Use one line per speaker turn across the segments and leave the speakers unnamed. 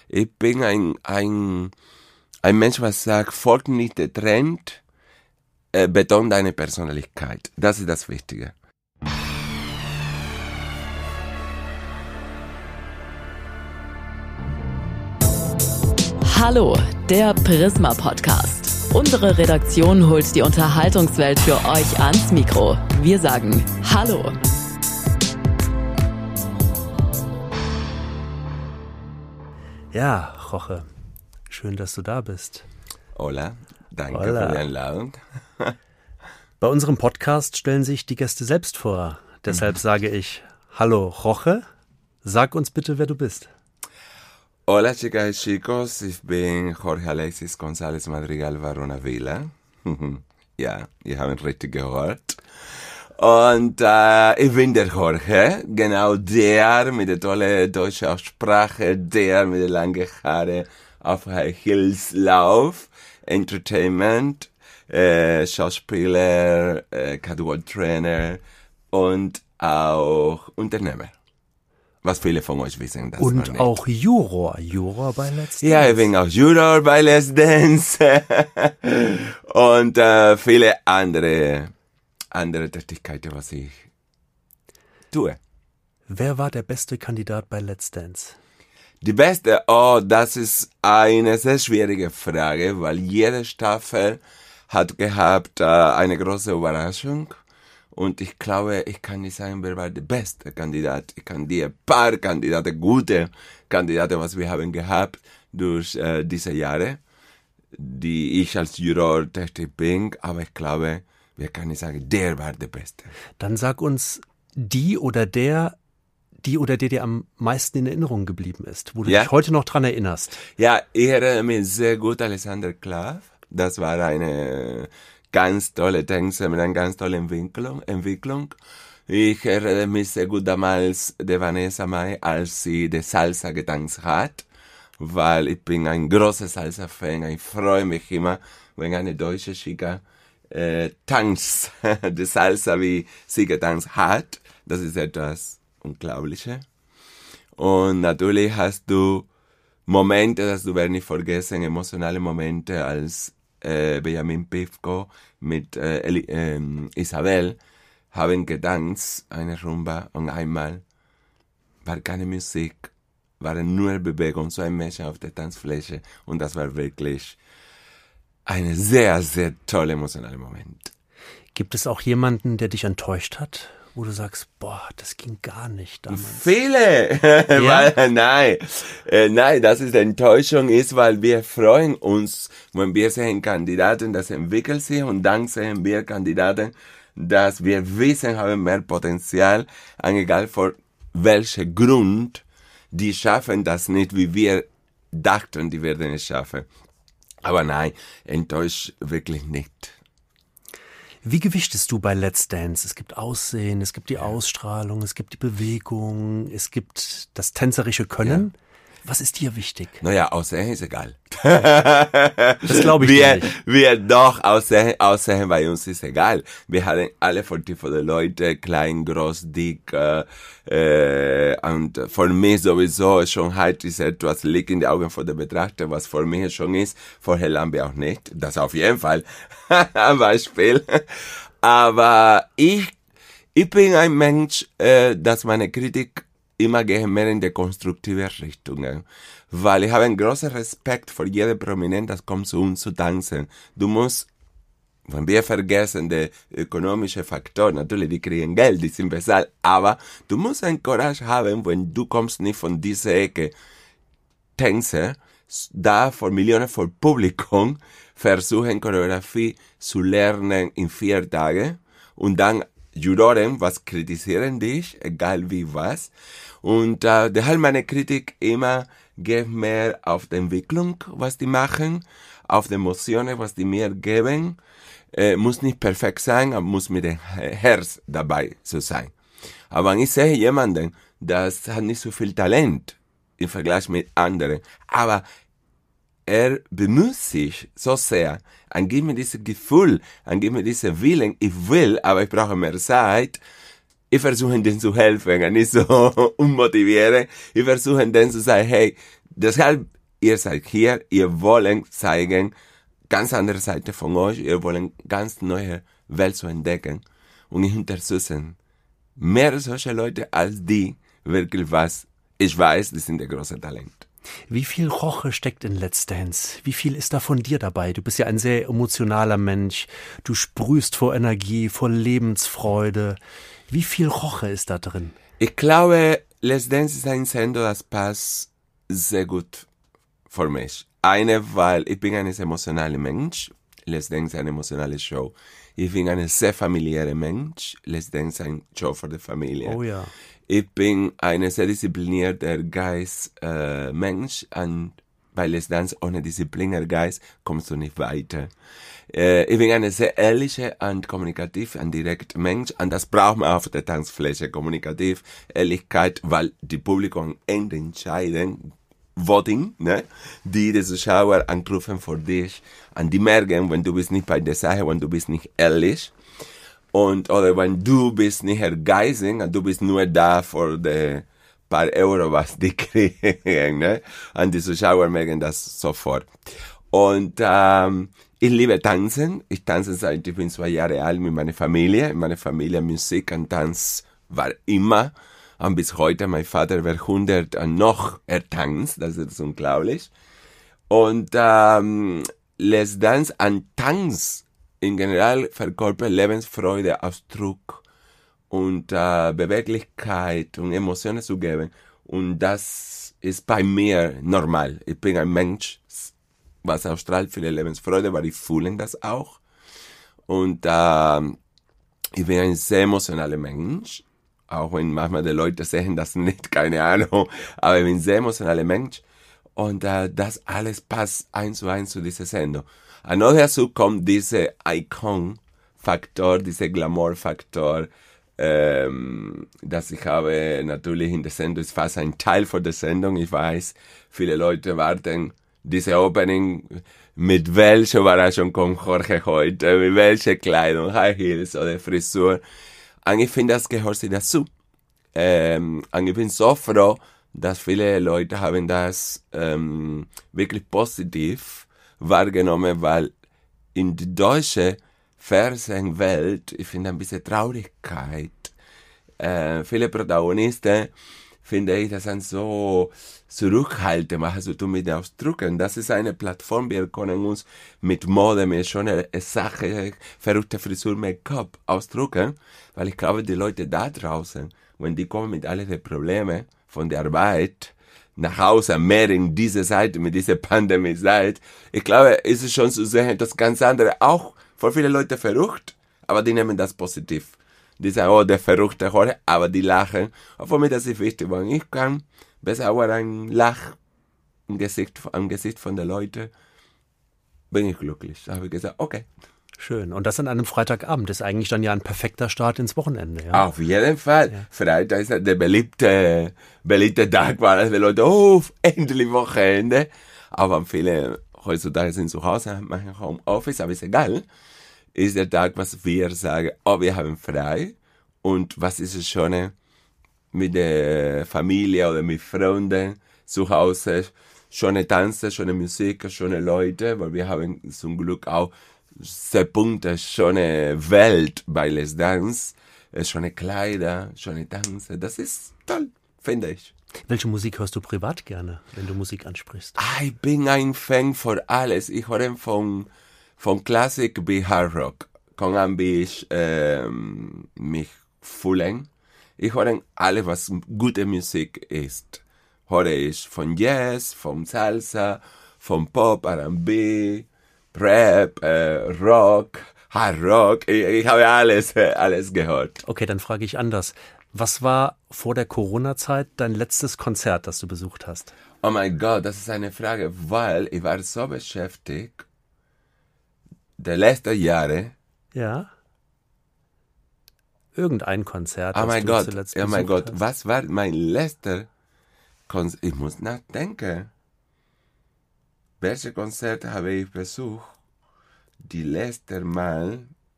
Ich bin ein Mensch, was sagt, folgt nicht der Trend, betont deine Persönlichkeit. Das ist das Wichtige.
Hallo, der Prisma Podcast. Unsere Redaktion holt die Unterhaltungswelt für euch ans Mikro. Wir sagen Hallo.
Ja, Jorge, schön, dass du da bist.
Hola, danke
Hola.
für die Einladung.
Bei unserem Podcast stellen sich die Gäste selbst vor. Deshalb sage ich Hallo, Jorge. Sag uns bitte, wer du bist.
Hola, chicas y chicos, ich bin Jorge Alexis González Madrigal Varona Vila. Ja, ihr habt richtig gehört. Und ich bin der Jorge, genau der mit der tollen deutschen Aussprache, der mit den langen Haaren auf High Heels Lauf, Entertainment, Schauspieler, Catwalk-Trainer und auch Unternehmer. Was viele von euch wissen, das
Und
noch nicht.
auch Juror bei Let's Dance.
Ja, ich bin auch Juror bei Let's Dance und viele andere Tätigkeiten, was ich tue.
Wer war der beste Kandidat bei Let's Dance?
Die beste, das ist eine sehr schwierige Frage, weil jede Staffel hat gehabt eine große Überraschung. Und ich glaube, ich kann nicht sagen, wer war der beste Kandidat. Ich kann dir ein paar Kandidaten, gute Kandidaten, was wir haben gehabt durch diese Jahre, die ich als Juror tätig bin. Aber ich glaube, wir können nicht sagen, der war der Beste.
Dann sag uns die oder der dir am meisten in Erinnerung geblieben ist, wo du dich heute noch dran erinnerst.
Ja, ich erinnere mich sehr gut an Alexander Klav. Das war eine ganz tolle Tänzer mit einer ganz tollen Entwicklung. Ich erinnere mich sehr gut damals der Vanessa Mai, als sie die Salsa getanzt hat, weil ich bin ein großer Salsa-Fan. Ich freue mich immer, wenn eine deutsche Chica tanzt, die Salsa, wie sie getanzt hat. Das ist etwas Unglaubliches. Und natürlich hast du Momente, das du nicht vergessen, emotionale Momente, als Benjamin Pivko mit Isabel haben getanzt, eine Rumba, und einmal war keine Musik, war nur Bewegung, so ein Menschen auf der Tanzfläche, und das war wirklich ein sehr, sehr toller emotionaler Moment.
Gibt es auch jemanden, der dich enttäuscht hat, wo du sagst, boah, das ging gar nicht damals?
Viele!
Ja?
Weil, nein, das ist Enttäuschung ist, weil wir freuen uns, wenn wir sehen Kandidaten, das entwickeln sich, und dann sehen wir Kandidaten, dass wir wissen, haben mehr Potenzial, und egal vor welchem Grund, die schaffen das nicht, wie wir dachten, die werden es schaffen. Aber nein, enttäuscht wirklich nicht.
Wie gewichtest du bei Let's Dance? Es gibt Aussehen, es gibt die Ausstrahlung, es gibt die Bewegung, es gibt das tänzerische Können. Ja. Was ist dir wichtig?
Naja, Aussehen ist egal.
Das glaube ich nicht.
Wir doch, Aussehen bei uns ist egal. Wir haben alle von den Leuten, klein, groß, dick, und für mich sowieso Schönheit ist etwas, liegt in den Augen von der Betrachter, was für mich schon ist, vorher lernen wir auch nicht. Das auf jeden Fall. Ein Beispiel. Aber ich bin ein Mensch, dass meine Kritik immer gehen mehr in die konstruktive Richtung, weil ich habe einen großen Respekt vor jedem Prominent, das kommt zu uns zu tanzen. Du musst, wenn wir vergessen, den ökonomischen Faktor, natürlich, die kriegen Geld, die sind bezahlt, aber du musst ein Courage haben, wenn du kommst nicht von dieser Ecke, Tänze, da vor Millionen von Publikum, versuchen Choreografie zu lernen in 4 Tagen, und dann Juroren, was kritisieren dich, egal wie was. Und deshalb meine Kritik immer geht mehr auf die Entwicklung, was die machen, auf die Emotionen, was die mir geben. Muss nicht perfekt sein, aber muss mit dem Herz dabei zu sein. Aber wenn ich sehe jemanden, das hat nicht so viel Talent im Vergleich mit anderen, aber er bemüht sich so sehr, und gibt mir dieses Gefühl, und gibt mir diesen Willen, ich will, aber ich brauche mehr Zeit. Ich versuche denen zu helfen, und nicht so unmotivieren. Ich versuche denen zu sagen, hey, Deshalb, ihr seid hier, ihr wollt zeigen, ganz andere Seite von euch, ihr wollt ganz neue Welt zu entdecken. Und ich unterstütze mehr solche Leute als die, wirklich was ich weiß, die sind der große Talent.
Wie viel Roche steckt in Let's Dance? Wie viel ist da von dir dabei? Du bist ja ein sehr emotionaler Mensch. Du sprühst vor Energie, vor Lebensfreude. Wie viel Roche ist da drin?
Ich glaube, Let's Dance ist ein Sender, das passt sehr gut für mich. Weil ich bin ein emotionaler Mensch. Let's Dance ist eine emotionale Show. Ich bin ein sehr familiärer Mensch. Let's Dance ist eine Show für die Familie.
Oh ja.
Ich bin ein sehr disziplinierter Mensch. Und bei Let's Dance ohne disziplinierter Geist kommst du nicht weiter. Ich bin ein sehr ehrlicher und kommunikativ und direkter Mensch. Und das braucht man auf der Tanzfläche. Kommunikativ, Ehrlichkeit, weil die Publikum entscheiden, Voting, ne? Die Zuschauer anrufen für dich. Und die merken, wenn du bist nicht bei der Sache, wenn du bist nicht ehrlich. Oder wenn du bist nicht ehrgeizig und du bist nur da für die paar Euro, was die kriegen, ne? Und die Zuschauer merken das sofort. Und ich liebe Tanzen. Ich tanze seit ich bin 2 Jahre alt mit meiner Familie. In meiner Familie Musik und Tanz war immer. Und bis heute, mein Vater wird 100 und noch tanzt. Das ist unglaublich. Und Let's Dance und Tanz in general verkörpert Lebensfreude, Ausdruck und Beweglichkeit und Emotionen zu geben. Und das ist bei mir normal. Ich bin ein Mensch, was ausstrahlt viele Lebensfreude, weil ich fühle das auch. Und ich bin ein sehr emotionaler Mensch. Auch wenn manchmal die Leute sehen das nicht, keine Ahnung. Aber ich bin ein sehr emotionaler Mensch. Und das alles passt 1:1 zu dieser Sendung. Und noch dazu kommt dieser Icon-Faktor, dieser Glamour-Faktor, dass ich habe natürlich in der Sendung, ist fast ein Teil von der Sendung. Ich weiß, viele Leute warten diese Opening, mit welcher Überraschung kommt Jorge heute, mit welcher Kleidung, High Heels oder Frisur. Und ich finde, das gehört sich dazu. Und ich bin so froh, dass viele Leute haben das wirklich positiv wahrgenommen, weil in der deutschen Fernsehwelt, ich finde ein bisschen Traurigkeit. Viele Protagonisten, finde ich, das sind so zurückhaltend, machen so tun mit den Ausdrücken. Das ist eine Plattform, wir können uns mit Mode, mit schöner Sache, verrückte Frisur, Make-up ausdrücken, weil ich glaube, die Leute da draußen, wenn die kommen mit all den Problemen von der Arbeit nach Hause, mehr in diese Seite, mit dieser Pandemie-Zeit, ich glaube, ist es schon zu sehen, das ganz andere auch für viele Leute verrückt, aber die nehmen das positiv. Die sagen, oh, der verrückte Jorge, aber die lachen. Und für mich das ist wichtig, weil ich kann besser auch ein Lach am Gesicht von den Leuten, bin ich glücklich. Da habe ich gesagt, okay.
Schön. Und das an einem Freitagabend ist eigentlich dann ja ein perfekter Start ins Wochenende. Ja?
Auf jeden Fall. Ja. Freitag ist der beliebte Tag, weil die Leute, oh, endlich Wochenende. Aber viele heutzutage sind zu Hause, machen Homeoffice, aber ist egal. Ist der Tag, was wir sagen, oh, wir haben frei. Und was ist es schon mit der Familie oder mit Freunden zu Hause? Schöne Tanzen, schöne Musik, schöne Leute, weil wir haben zum Glück auch sehr bunte, schöne Welt bei Let's Dance. Schöne Kleider, schöne Tanzen. Das ist toll, finde ich.
Welche Musik hörst du privat gerne, wenn du Musik ansprichst?
Ich bin ein Fan für alles. Ich höre von Klassik bis Hard Rock. Kann ein bisschen mich fühlen. Ich höre alles, was gute Musik ist. Höre ich von Jazz, von Salsa, von Pop, R&B, Rap, Rock, Hard Rock. Ich habe alles gehört.
Okay, dann frage ich anders. Was war vor der Corona-Zeit dein letztes Konzert, das du besucht hast?
Oh mein Gott, das ist eine Frage, weil ich war so beschäftigt, die letzten Jahre.
Ja. Irgendein Konzert,
das
du zuletzt besucht hast.
Oh mein Gott, was war mein letzter Konzert? Ich muss nachdenken. Welche Konzerte habe ich besucht? Die letzte Mal.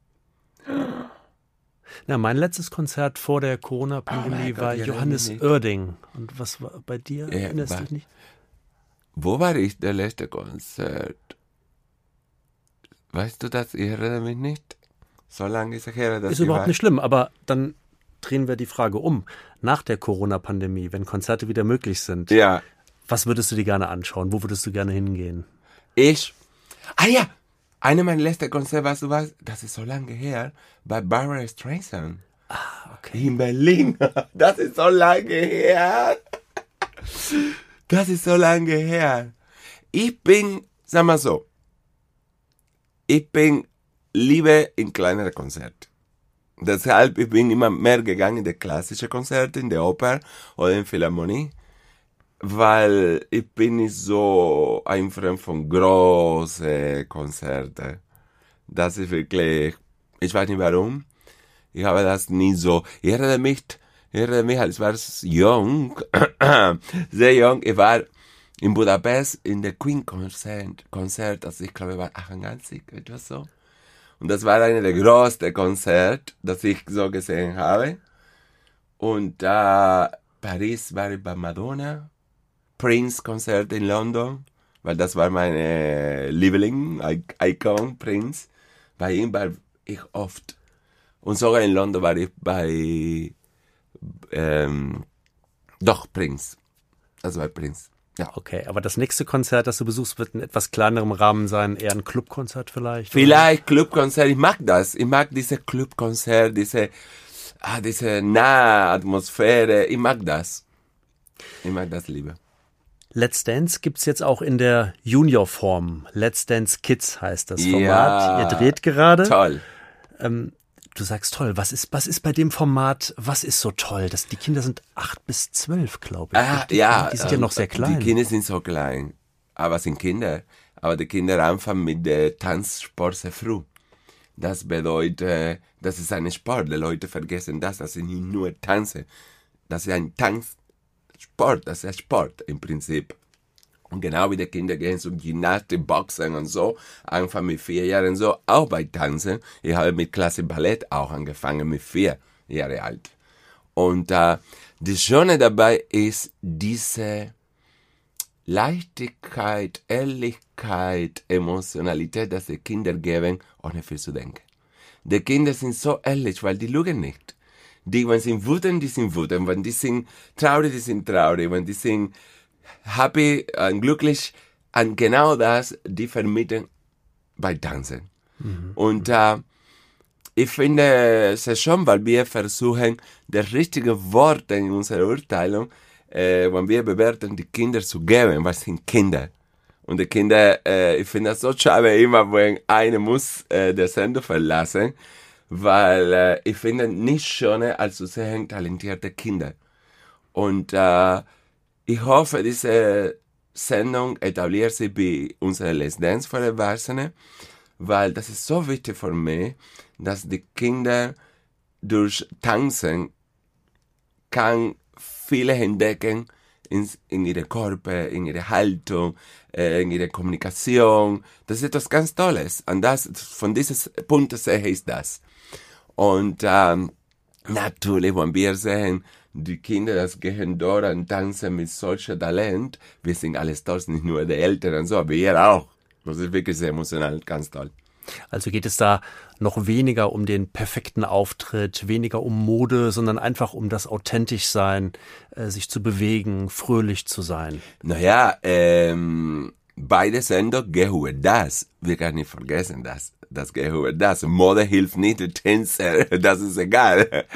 Na, mein letztes Konzert vor der Corona-Pandemie war Johannes Oerding. Und was war bei dir? Erinnerst du dich nicht?
wo war ich der letzte Konzert? Weißt du das? Ich erinnere mich nicht. So lange ist es her, dass
Ist überhaupt nicht schlimm, aber dann drehen wir die Frage um. Nach der Corona-Pandemie, wenn Konzerte wieder möglich sind,
Ja.
was würdest du dir gerne anschauen? Wo würdest du gerne hingehen?
Ja, eine meiner letzten Konzerte, weißt du was? Das ist so lange her, bei Barbra Streisand.
Okay.
In Berlin. Das ist so lange her. Das ist so lange her. Ich bin, sag mal so, ich bin lieber in kleinere Konzerte. Deshalb ich bin immer mehr gegangen in die klassischen Konzerte, in der Oper oder in Philharmonie, weil ich bin nicht so ein Freund von großen Konzerten. Das ist wirklich, ich weiß nicht warum, ich habe das nie so, ich erinnere mich, als war ich jung, sehr jung, ich war in Budapest in der Queen-Konzert, also ich glaube, ich war 88, etwas so. Und das war einer der größten Konzerte, das ich so gesehen habe. Und Paris war ich bei Madonna, Prince-Konzert in London, weil das war meine Liebling-Icon, Prince. Bei ihm war ich oft. Und sogar in London war ich bei, Prince. Das war Prince. Ja.
Okay, aber das nächste Konzert, das du besuchst, wird in etwas kleinerem Rahmen sein, eher ein Clubkonzert vielleicht?
Vielleicht Clubkonzert, ich mag das. Ich mag diese Clubkonzert, diese nahe Atmosphäre, ich mag das. Ich mag das lieber.
Let's Dance gibt's jetzt auch in der Juniorform. Let's Dance Kids heißt das Format.
Ja,
ihr dreht gerade.
Toll.
Du sagst toll. Was ist bei dem Format, was ist so toll? Die Kinder sind 8 bis 12, glaube ich. Die sind ja noch sehr klein.
Die Kinder sind so klein, aber sind Kinder. Aber die Kinder anfangen mit dem Tanzsport sehr früh. Das bedeutet, das ist ein Sport. Die Leute vergessen das ist nicht nur Tanzen. Das ist ein Tanzsport, das ist Sport im Prinzip. Und genau wie die Kinder gehen zum Gymnastik, Boxen und so, anfangen mit 4 Jahren so, auch bei Tanzen. Ich habe mit Klasse Ballett auch angefangen mit 4 Jahre alt. Und das Schöne dabei ist diese Leichtigkeit, Ehrlichkeit, Emotionalität, dass die Kinder geben, ohne viel zu denken. Die Kinder sind so ehrlich, weil die lügen nicht. Wenn sie wütend, die sind wütend. Wenn die sind traurig, die sind traurig. Wenn die sind happy und glücklich, und genau das, die vermitteln bei Tanzen. Und ich finde es sehr schön, weil wir versuchen, das richtige Wort in unserer Urteilung, wenn wir bewerten, die Kinder zu geben, weil sie sind Kinder. Und die Kinder, ich finde das so schade immer, wenn einer muss der Sender verlassen, weil ich finde nicht schöner, als zu sehen talentierte Kinder. Und ich hoffe, diese Sendung etabliert sich bei unserer Let's Dance für Erwachsene, weil das ist so wichtig für mich, dass die Kinder durch Tanzen kann viele entdecken in ihre Körper, in ihre Haltung, in ihre Kommunikation. Das ist etwas ganz Tolles. Und von diesem Punkt sehe ich das. Und natürlich, wenn wir sehen, die Kinder, das gehen dort und tanzen mit solchem Talent, wir sind alles toll, nicht nur die Eltern und so, aber wir auch. Das ist wirklich sehr emotional, ganz toll.
Also geht es da noch weniger um den perfekten Auftritt, weniger um Mode, sondern einfach um das authentisch sein, sich zu bewegen, fröhlich zu sein.
Naja, beide Sendungen gehen über das. Wir können nicht vergessen, das geht über das. Mode hilft nicht, der Tänzer, das ist egal.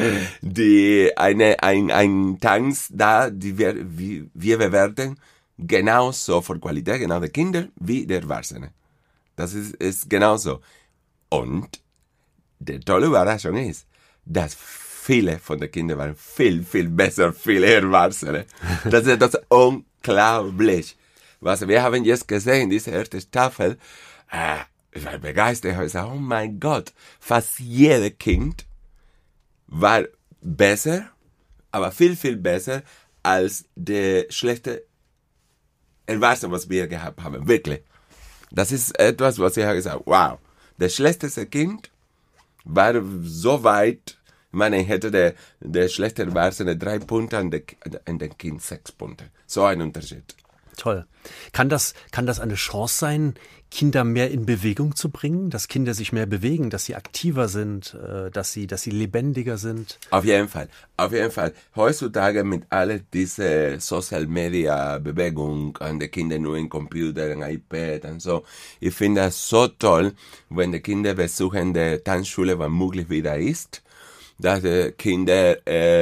Ein Tanz da, wir bewerten genauso für Qualität, genau der Kinder wie der Erwachsene. Das ist genauso. Und die tolle Überraschung ist, dass viele von den Kindern waren viel, viel besser, viel Erwachsene. Das ist das unglaublich. Was wir haben jetzt gesehen, diese erste Staffel, ich war begeistert. Ich habe gesagt, oh mein Gott, fast jeder Kind war besser, aber viel, viel besser als der schlechte Erwachsene, was wir gehabt haben. Wirklich. Das ist etwas, was ich habe gesagt, wow. Der schlechteste Kind war so weit, ich meine, ich hätte der schlechte Erwachsene 3 Punkte und dem Kind 6 Punkte. So ein Unterschied.
Toll. Kann das eine Chance sein, Kinder mehr in Bewegung zu bringen, dass Kinder sich mehr bewegen, dass sie aktiver sind, dass sie lebendiger sind?
Auf jeden Fall. Heutzutage mit all dieser Social Media Bewegung und die Kinder nur im Computer, im iPad und so. Ich finde das so toll, wenn die Kinder besuchen die Tanzschule, wann möglich wieder ist, dass die Kinder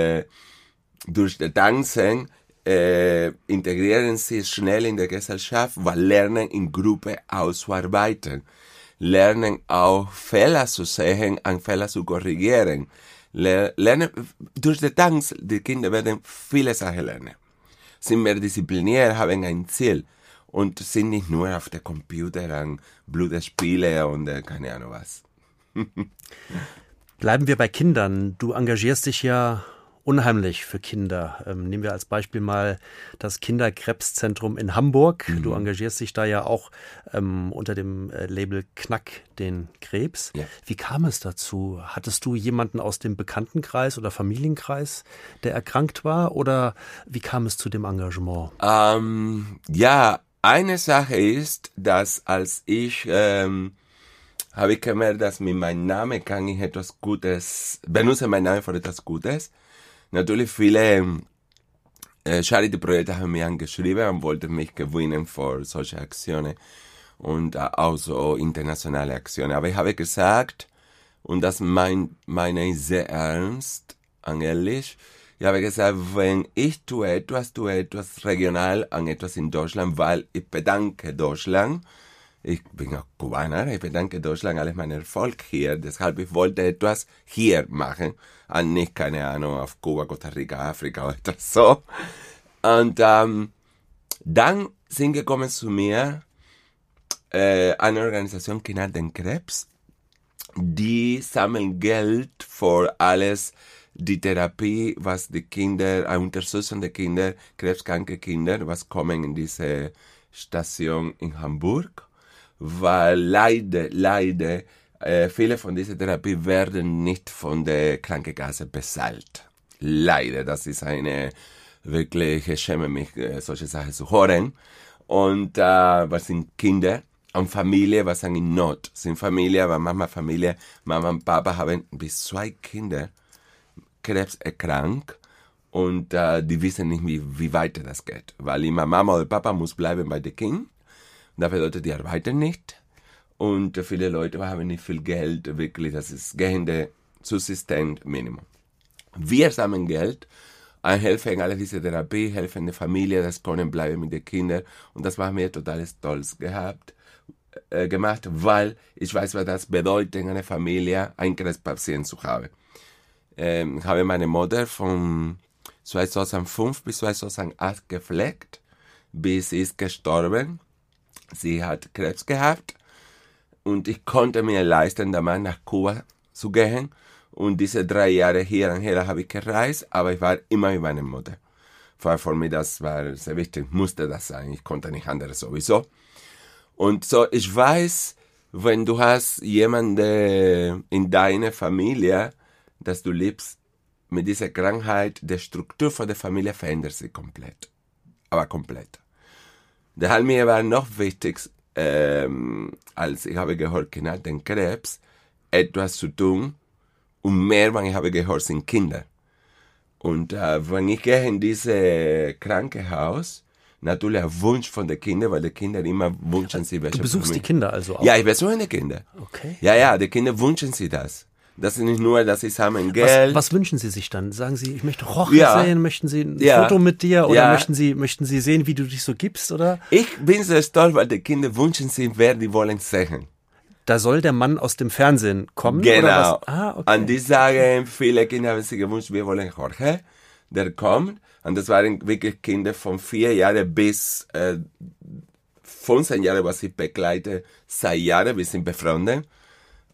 durch das Tanzen integrieren sich schnell in der Gesellschaft, weil lernen in Gruppe auszuarbeiten, lernen auch Fehler zu sehen, an Fehler zu korrigieren, lernen durch den Tanz, die Kinder werden viele Sachen lernen, sind mehr diszipliniert, haben ein Ziel und sind nicht nur auf dem Computer an Blutspiele und keine Ahnung was.
Bleiben wir bei Kindern. Du engagierst dich ja unheimlich für Kinder. Nehmen wir als Beispiel mal das Kinderkrebszentrum in Hamburg. Du engagierst dich da ja auch unter dem Label Knack den Krebs.
Ja.
Wie kam es dazu? Hattest du jemanden aus dem Bekanntenkreis oder Familienkreis, der erkrankt war? Oder wie kam es zu dem Engagement?
Ja, eine Sache ist, dass als ich habe ich gemerkt, dass mit meinem Namen kann ich etwas Gutes, benutze meinen Namen für etwas Gutes. Natürlich viele Charity-Projekte haben mich angeschrieben und wollten mich gewinnen für solche Aktionen und auch so internationale Aktionen. Aber ich habe gesagt, und das meine ich sehr ernst, ehrlich, ich habe gesagt, wenn ich tue etwas regional an etwas in Deutschland, weil ich bedanke Deutschland. Ich bin auch Kubaner, ich bedanke Deutschland alles meinen Erfolg hier, deshalb ich wollte etwas hier machen, und nicht, keine Ahnung, auf Kuba, Costa Rica, Afrika oder so. Und dann sind gekommen zu mir eine Organisation, Kinder den Krebs, die sammeln Geld für alles, die Therapie, was die Kinder, unterstützen die Kinder, krebskranke Kinder, was kommen in diese Station in Hamburg. Weil leider, viele von dieser Therapie werden nicht von der Krankenkasse bezahlt. Leider, das ist wirklich, ich schäme mich, solche Sachen zu hören. Und was sind Kinder und Familie, was sind in Not? Sind Familie, aber manchmal Familie, Mama und Papa haben bis 2 Kinder Krebs erkrankt. Und die wissen nicht, wie weiter das geht. Weil immer Mama oder Papa muss bleiben bei den Kindern. Das bedeutet, die arbeiten nicht und viele Leute haben nicht viel Geld, wirklich, das ist gehende Subsistenzminimum. Wir sammeln Geld, helfen alle diese Therapie, helfen der Familie, das können bleiben mit den Kindern und das haben wir total stolz gemacht, weil ich weiß, was das bedeutet, in einer Familie einen Krebspatienten zu haben. Ich habe meine Mutter von 2005 bis 2008 gepflegt, bis sie ist gestorben. Sie hat Krebs gehabt und ich konnte mir leisten, damals nach Kuba zu gehen. Und diese 3 Jahre hier und her habe ich gereist, aber ich war immer mit meiner Mutter. Für mich das war sehr wichtig, musste das sein, ich konnte nicht anders sowieso. Und so, ich weiß, wenn du hast jemanden in deiner Familie, dass du liebst, mit dieser Krankheit, die Struktur von der Familie verändert sich komplett. Aber komplett. Deshalb mir war noch wichtig, als ich habe gehört, Kinder, den Krebs, etwas zu tun. Und mehr, wenn ich habe gehört, sind Kinder. Und wenn ich gehe in dieses Krankenhaus, natürlich ein Wunsch von den Kindern, weil die Kinder immer wünschen sie welche.
Du besuchst die Kinder also auch?
Ja, ich besuche die Kinder.
Okay.
Ja, die Kinder wünschen sie das. Das ist nicht nur, dass sie sammeln Geld.
Was wünschen Sie sich dann? Sagen Sie, ich möchte Roche sehen, möchten Sie ein Foto mit dir oder möchten Sie sehen, wie du dich so gibst, oder?
Ich bin sehr stolz, weil die Kinder wünschen sich, wer die wollen sehen.
Da soll der Mann aus dem Fernsehen kommen?
Genau.
Oder was? Okay.
Und die sagen, viele Kinder haben sich gewünscht, wir wollen Jorge, der kommt. Und das waren wirklich Kinder von 4 Jahren bis 15 Jahre, was ich begleite, 6 Jahre, wir sind befreundet.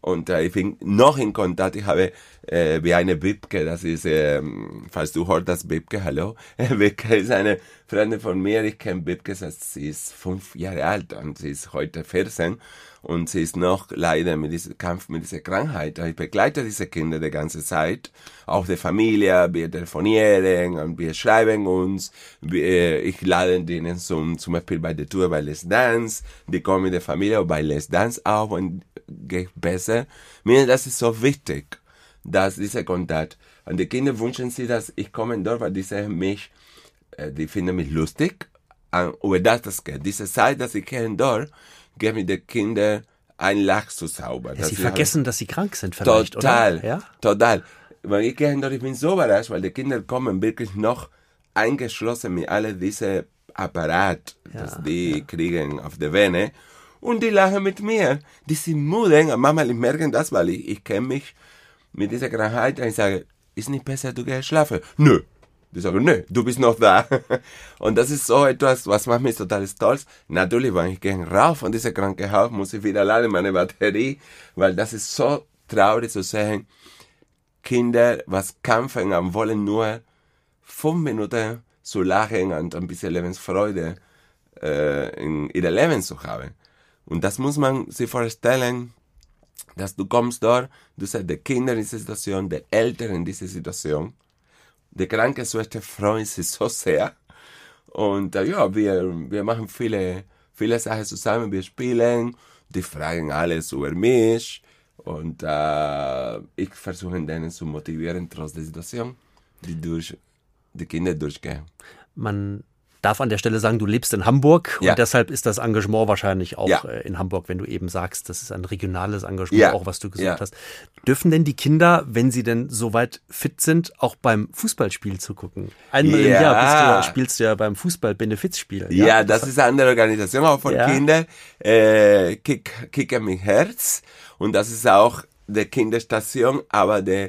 Und ich bin noch in Kontakt. Ich habe wie eine Wibke, das ist, falls du hörst das Wibke, hallo. Wibke ist eine Freundin von mir. Ich kenne Wibke, sie ist 5 Jahre alt und sie ist heute 14. Und sie ist noch leider mit diesem Kampf, mit dieser Krankheit. Ich begleite diese Kinder die ganze Zeit. Auch die Familie, wir telefonieren und wir schreiben uns. Ich lade denen zum Beispiel bei der Tour bei Let's Dance. Die kommen mit der Familie und bei Let's Dance auch und geht besser. Mir, das ist so wichtig, dass dieser Kontakt. Und die Kinder wünschen sich, dass ich komme dort, weil die sehen mich, die finden mich lustig. Und über das geht. Diese Zeit, dass ich gehe dort, gebe mit den Kindern ein Lach zu zaubern.
Ja, sie vergessen, dass sie krank sind vielleicht,
total,
oder? Ja?
Total. Weil ich gehe dort, ich bin so überrascht, weil die Kinder kommen wirklich noch eingeschlossen mit all diese Apparat, das die kriegen auf der Vene. Und die lachen mit mir. Die sind müde. Und manchmal merken das, weil ich kenne mich mit dieser Krankheit. Und ich sage, ist nicht besser, du gehst schlafen? Nö. Die sagen, nö, du bist noch da. Und das ist so etwas, was macht mich total stolz. Natürlich, wenn ich gehe rauf von dieser Krankenhaus, muss ich wieder laden meine Batterie, weil das ist so traurig zu sehen. Kinder, was kämpfen und wollen nur 5 Minuten zu lachen und ein bisschen Lebensfreude in ihrem Leben zu haben. Und das muss man sich vorstellen, dass du kommst dort, du siehst die Kinder in dieser Situation, die Eltern in dieser Situation. Die Krankenschwester freuen sich so sehr. Und wir machen viele Sachen zusammen. Wir spielen, die fragen alles über mich. Und ich versuche denen zu motivieren, trotz der Situation, die Kinder durchgehen.
Man darf an der Stelle sagen, du lebst in Hamburg
Ja.
und deshalb ist das Engagement wahrscheinlich auch
Ja.
In Hamburg, wenn du eben sagst, das ist ein regionales Engagement, auch was du gesagt
Ja.
hast. Dürfen denn die Kinder, wenn sie denn soweit fit sind, auch beim Fußballspiel zugucken? Einmal im
Ja.
Jahr spielst du ja beim Fußball-Benefizspiel.
Ja, das ist eine andere Organisation, auch von
Ja.
Kindern. Kicker mit Herz. Und das ist auch die Kinderstation, aber die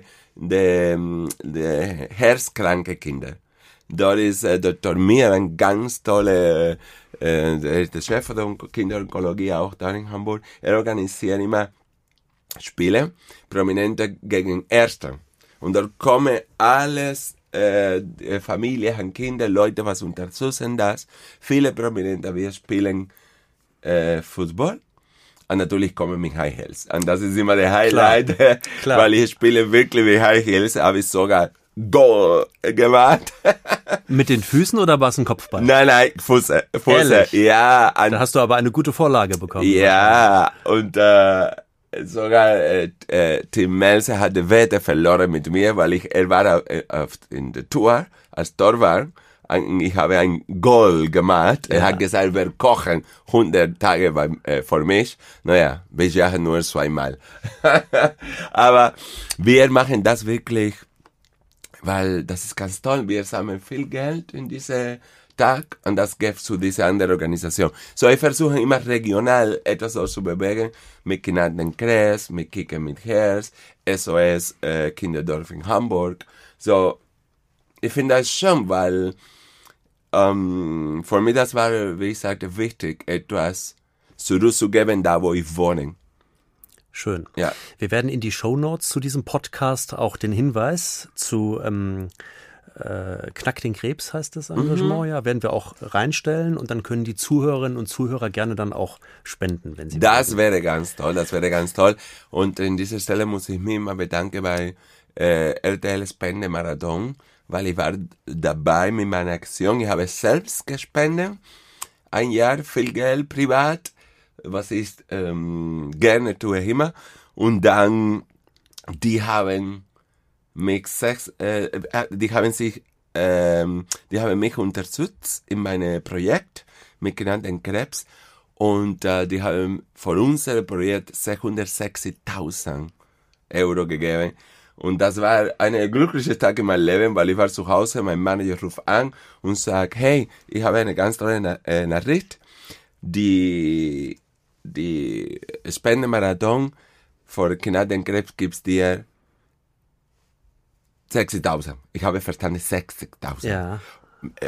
herzkranke Kinder. Dort ist Dr. Mir, ein ganz toller, der ist der Chef der Kinderonkologie auch da in Hamburg. Er organisiert immer Spiele, Prominente gegen Ärzte. Und dort kommen alles Familien, Kinder, Leute, was unterstützen das. Viele Prominente, wir spielen Fußball. Und natürlich kommen mit High Heels. Und das ist immer der Highlight,
Klar.
weil ich spiele wirklich mit High Heels, habe ich sogar Goal gemacht.
Mit den Füßen oder war es ein Kopfball?
Nein, Füße.
Ehrlich?
Ja.
Da hast du aber eine gute Vorlage bekommen.
Ja, und sogar Tim Melzer hat die Wette verloren mit mir, weil er war in der Tour als Torwart. Und ich habe ein Goal gemacht. Er hat gesagt, wir kochen 100 Tage vor mich. Naja, bis Jahre nur 2-mal. Aber wir machen das wirklich, weil das ist ganz toll. Wir sammeln viel Geld in diese Tag und das geht zu dieser anderen Organisation. So, ich versuche immer regional etwas so zu bewegen, mit Kinderkreis, mit Kicker mit Herz, SOS Kinderdorf in Hamburg. So, ich finde das schon, weil für mich das war, wie ich sagte, wichtig, etwas zurückzugeben, da wo ich wohne.
Schön.
Ja.
Wir werden in die Shownotes zu diesem Podcast auch den Hinweis zu Knack den Krebs heißt das Engagement, ja, werden wir auch reinstellen und dann können die Zuhörerinnen und Zuhörer gerne dann auch spenden, wenn sie
Das wäre ganz toll, das wäre ganz toll. Und an dieser Stelle muss ich mich mal bedanken bei RTL Spende Marathon, weil ich war dabei mit meiner Aktion. Ich habe selbst gespendet, 1 Jahr viel Geld privat, was ich gerne tue immer. Und dann, die haben mich unterstützt in meinem Projekt mit genannten Krebs und die haben für unser Projekt 660.000 Euro gegeben. Und das war ein glücklicher Tag in meinem Leben, weil ich war zu Hause, mein Manager ruft an und sagt, hey, ich habe eine ganz tolle Nachricht. Die Spendemarathon für Kinderkrebs gibt's dir 60.000. Ich habe verstanden 60.000.
Ja.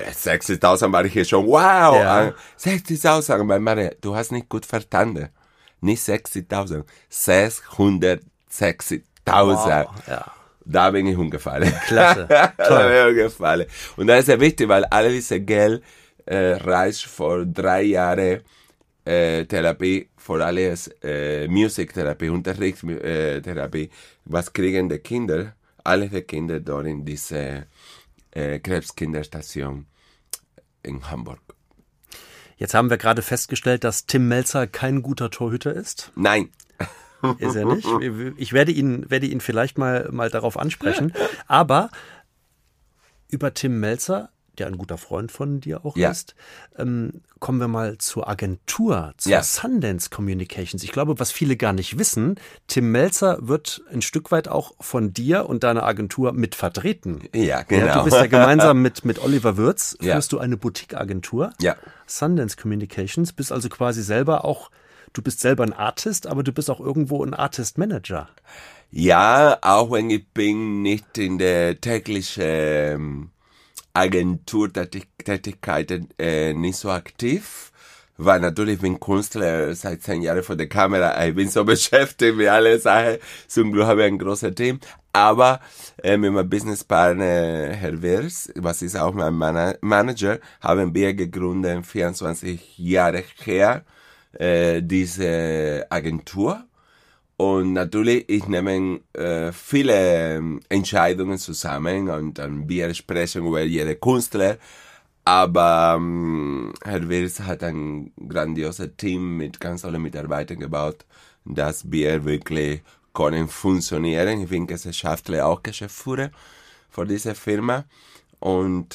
60.000 war ich hier schon, wow.
Ja.
60.000, mein Mann, du hast nicht gut verstanden. nicht 60.000, 660.000.
Wow, ja.
Da bin ich umgefallen.
Klasse,
Da
toll.
bin ich umgefallen. Und das ist sehr wichtig, weil all dieses Geld reicht für 3 Jahre Therapie, vor allem Musiktherapie, Unterrichtstherapie. Was kriegen die Kinder? Alle die Kinder dort in dieser Krebskinderstation in Hamburg.
Jetzt haben wir gerade festgestellt, dass Tim Mälzer kein guter Torhüter ist.
Nein.
Ist er nicht? Ich werde ihn vielleicht mal darauf ansprechen. Aber über Tim Mälzer, der ein guter Freund von dir auch ist, kommen wir mal zur Agentur, zur Sundance Communications. Ich glaube, was viele gar nicht wissen, Tim Mälzer wird ein Stück weit auch von dir und deiner Agentur mit vertreten.
Ja, genau.
Ja, du bist ja gemeinsam mit Oliver Würz, führst du eine Boutique-Agentur, Sundance Communications, bist also quasi selber auch, du bist selber ein Artist, aber du bist auch irgendwo ein Artist-Manager.
Ja, auch wenn ich bin nicht in der täglichen Agenturtätigkeiten nicht so aktiv, weil natürlich bin Künstler seit 10 Jahren vor der Kamera, ich bin so beschäftigt mit allen Sachen, zum Glück habe ich ein großes Team, aber mit meinem Businesspartner Herr Wirs, was ist auch mein Manager, haben wir gegründet 24 Jahre her, diese Agentur. Und natürlich, ich nehme viele Entscheidungen zusammen und dann wir sprechen über jede Künstler. Aber Herr Wirs hat ein grandioses Team mit ganz tollen Mitarbeitern gebaut, dass wir wirklich können funktionieren. Ich bin Gesellschaftler, auch Geschäftsführer für diese Firma. Und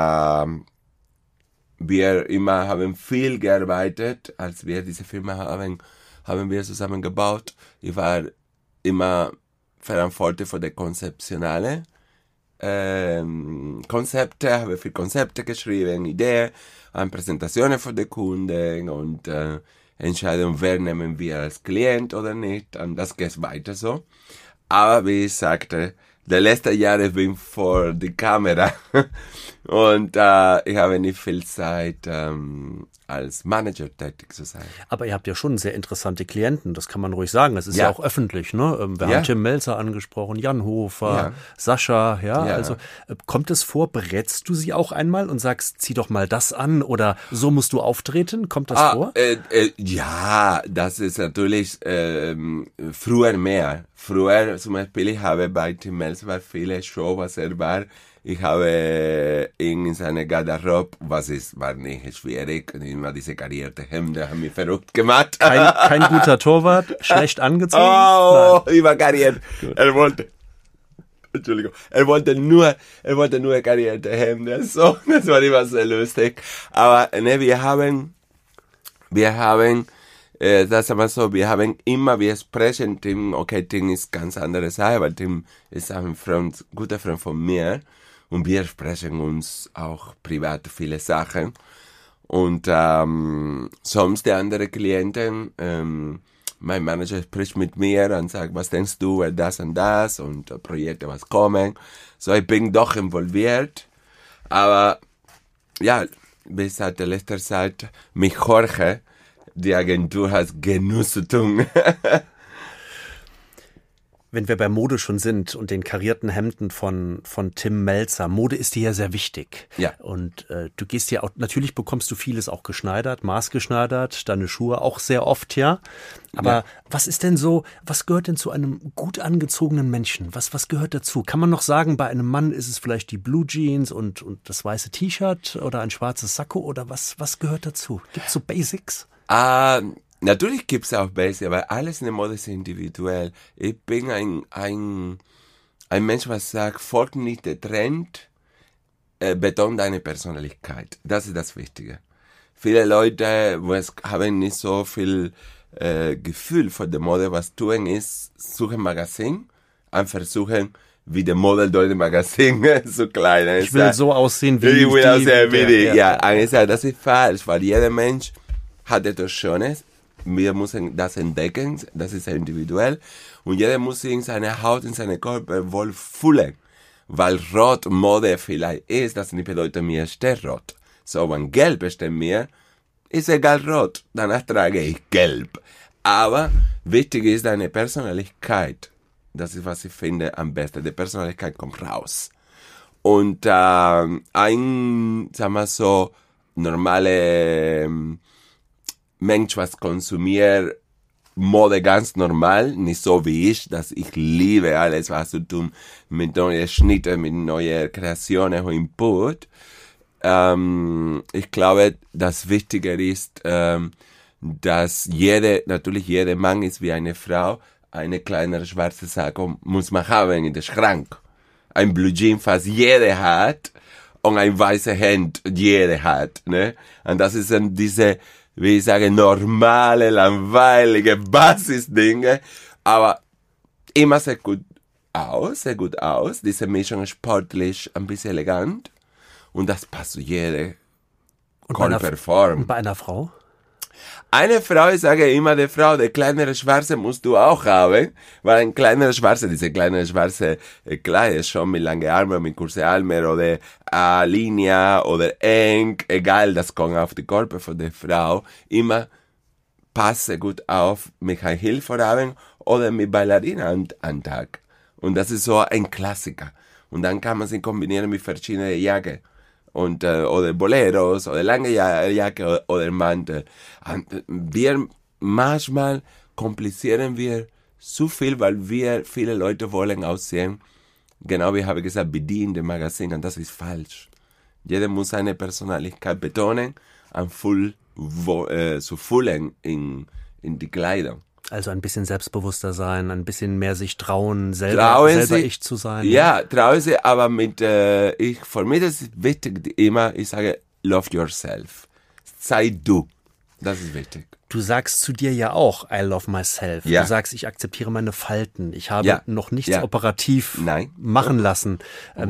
wir immer haben viel gearbeitet, als wir diese Firma haben wir zusammen gebaut. Ich war immer verantwortlich für die konzeptionelle Konzepte, habe viel Konzepte geschrieben, Ideen, Präsentationen für die Kunden und Entscheidungen, wer nehmen wir als Klient oder nicht. Und das geht weiter so. Aber wie ich sagte, die letzten Jahre bin ich vor die Kamera und ich habe nicht viel Zeit, als Manager tätig zu sein.
Aber ihr habt ja schon sehr interessante Klienten, das kann man ruhig sagen. Das ist ja auch öffentlich, ne? Wir haben Tim Mälzer angesprochen, Jan Hofer, Sascha, also kommt es vor, berätst du sie auch einmal und sagst, zieh doch mal das an oder so musst du auftreten? Kommt das vor?
Ja, das ist natürlich früher mehr. Früher zum Beispiel, ich habe bei Tim Mälzer viele Shows, was war. Ich habe ihn in seiner Garderobe, war nicht schwierig, immer diese karierte Hemden haben mich verrückt gemacht.
Kein guter Torwart, schlecht angezogen?
Oh, ich war kariert. Er wollte nur karierte Hemden, so, das war immer sehr lustig. Aber ne, wir haben, das aber so, wir sprechen, Tim, okay, Tim ist ganz andere Sache, aber Tim ist ein guter Freund von mir. Und wir sprechen uns auch privat viele Sachen. Und sonst die anderen Klienten, mein Manager spricht mit mir und sagt, was denkst du über das und das und Projekte, was kommen. So, ich bin doch involviert. Aber ja, bis seit der letzten Zeit mit Jorge, die Agentur hat genug zu tun.
Wenn wir bei Mode schon sind und den karierten Hemden von Tim Mälzer, Mode ist dir ja sehr wichtig.
Ja.
Und du gehst ja auch, natürlich bekommst du vieles auch geschneidert, maßgeschneidert, deine Schuhe auch sehr oft, ja. Aber was ist denn so, was gehört denn zu einem gut angezogenen Menschen? Was gehört dazu? Kann man noch sagen, bei einem Mann ist es vielleicht die Blue Jeans und das weiße T-Shirt oder ein schwarzes Sakko oder was gehört dazu? Gibt's so Basics?
Natürlich gibt's auch Basics, aber alles in der Mode ist individuell. Ich bin ein Mensch, was sagt, folgt nicht der Trend, betont deine Persönlichkeit. Das ist das Wichtige. Viele Leute haben nicht so viel Gefühl für die Mode, was tun ist, suchen Magazin und versuchen, wie der Model dort im Magazin so klein ist.
Ich will so aussehen wie
ich. Das ist falsch, weil jeder Mensch hat etwas Schönes. Wir müssen das entdecken, das ist individuell. Und jeder muss sich in seiner Haut, in seinem Körper wohl fühlen. Weil Rot Mode vielleicht ist, das nicht bedeutet, mir steht Rot. So, wenn Gelb steht mir, ist egal Rot. Danach trage ich Gelb. Aber wichtig ist deine Persönlichkeit. Das ist, was ich finde am besten. Die Persönlichkeit kommt raus. Und ein, sagen wir so, normale Mensch, was konsumiert Mode ganz normal, nicht so wie ich, dass ich liebe alles, was zu tun mit neuen Schnitten, mit neuen Kreationen und Input. Ich glaube, das Wichtige ist, dass natürlich jeder Mann ist wie eine Frau, eine kleinere schwarze Sache muss man haben in den Schrank. Ein Blue Jean fast jeder hat und ein weißes Hemd jeder hat, ne? Und das ist dann diese, wie ich sage, normale, langweilige Basisdinge, aber immer sehr gut aus. Diese Mischung ist sportlich, ein bisschen elegant und das passt zu jeder Körperform.
Und bei einer Frau?
Eine Frau, ich sage immer der Frau, der kleinere Schwarze musst du auch haben, weil ein kleinerer Schwarze, diese kleinere schwarze Kleider schon mit langen Armen, mit kurzen Armen oder Linie oder eng, egal, das kommt auf die Körper von der Frau, immer passe gut auf mit einem Hilfsvorhaben oder mit Ballerina-Antag. Und das ist so ein Klassiker. Und dann kann man sie kombinieren mit verschiedenen Jacken. Und, oder Boleros, oder lange Jacke, oder Mantel. Und manchmal komplizieren wir zu viel, weil viele Leute wollen aussehen, genau wie ich habe gesagt, bedienen dem Magazin, und das ist falsch. Jeder muss seine Personalität betonen, zu fühlen in die Kleidung.
Also ein bisschen selbstbewusster sein, ein bisschen mehr sich trauen, selber ich zu sein.
Ja, trauen Sie, aber für mich ist es wichtig immer, ich sage, love yourself. Sei du. Das ist wichtig.
Du sagst zu dir ja auch, I love myself.
Ja.
Du sagst, ich akzeptiere meine Falten. Ich habe noch nichts operativ machen lassen.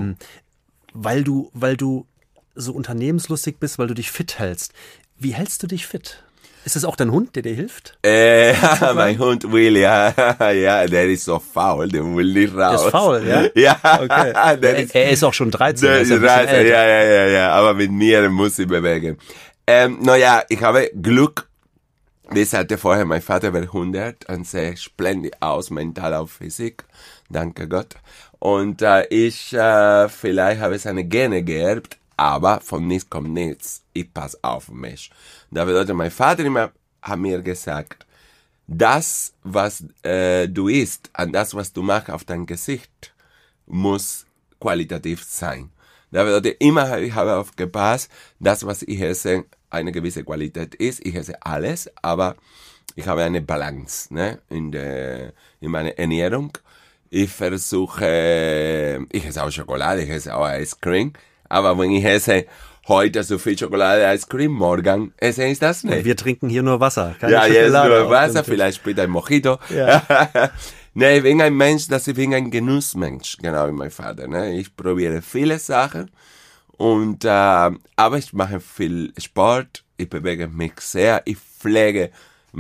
Weil du so unternehmenslustig bist, weil du dich fit hältst. Wie hältst du dich fit? Ist es auch dein Hund, der dir hilft?
Mein Hund will, der ist so faul, der will nicht raus.
Der ist faul, ja?
Ja.
Okay. Er ist auch schon 13.
Der ist 13, ja, aber mit mir muss ich bewegen. Ich habe Glück. Wie ich sagte vorher, mein Vater war 100 und sah splendid aus, mental auf Physik. Danke Gott. Und ich vielleicht habe seine Gene geerbt, aber von nichts kommt nichts. Ich passe auf mich. Das bedeutet, mein Vater immer hat mir gesagt, das, was du isst und das, was du machst auf dein Gesicht, muss qualitativ sein. Das bedeutet, immer ich habe aufgepasst, das, was ich esse, eine gewisse Qualität ist. Ich esse alles, aber ich habe eine Balance, ne, in meiner Ernährung. Ich versuche, ich esse auch Schokolade, ich esse auch Ice Cream, aber wenn ich esse heute so viel Schokolade, Ice Cream, morgen esse ich das nicht.
Und wir trinken hier nur Wasser. Keine
Schokolade. Jetzt nur Wasser,
Tisch.
vielleicht später ein Mojito. Ja. Nee, ich bin ein Mensch, ich bin ein Genussmensch, genau wie mein Vater. Ne? Ich probiere viele Sachen, und, aber ich mache viel Sport, ich bewege mich sehr, ich pflege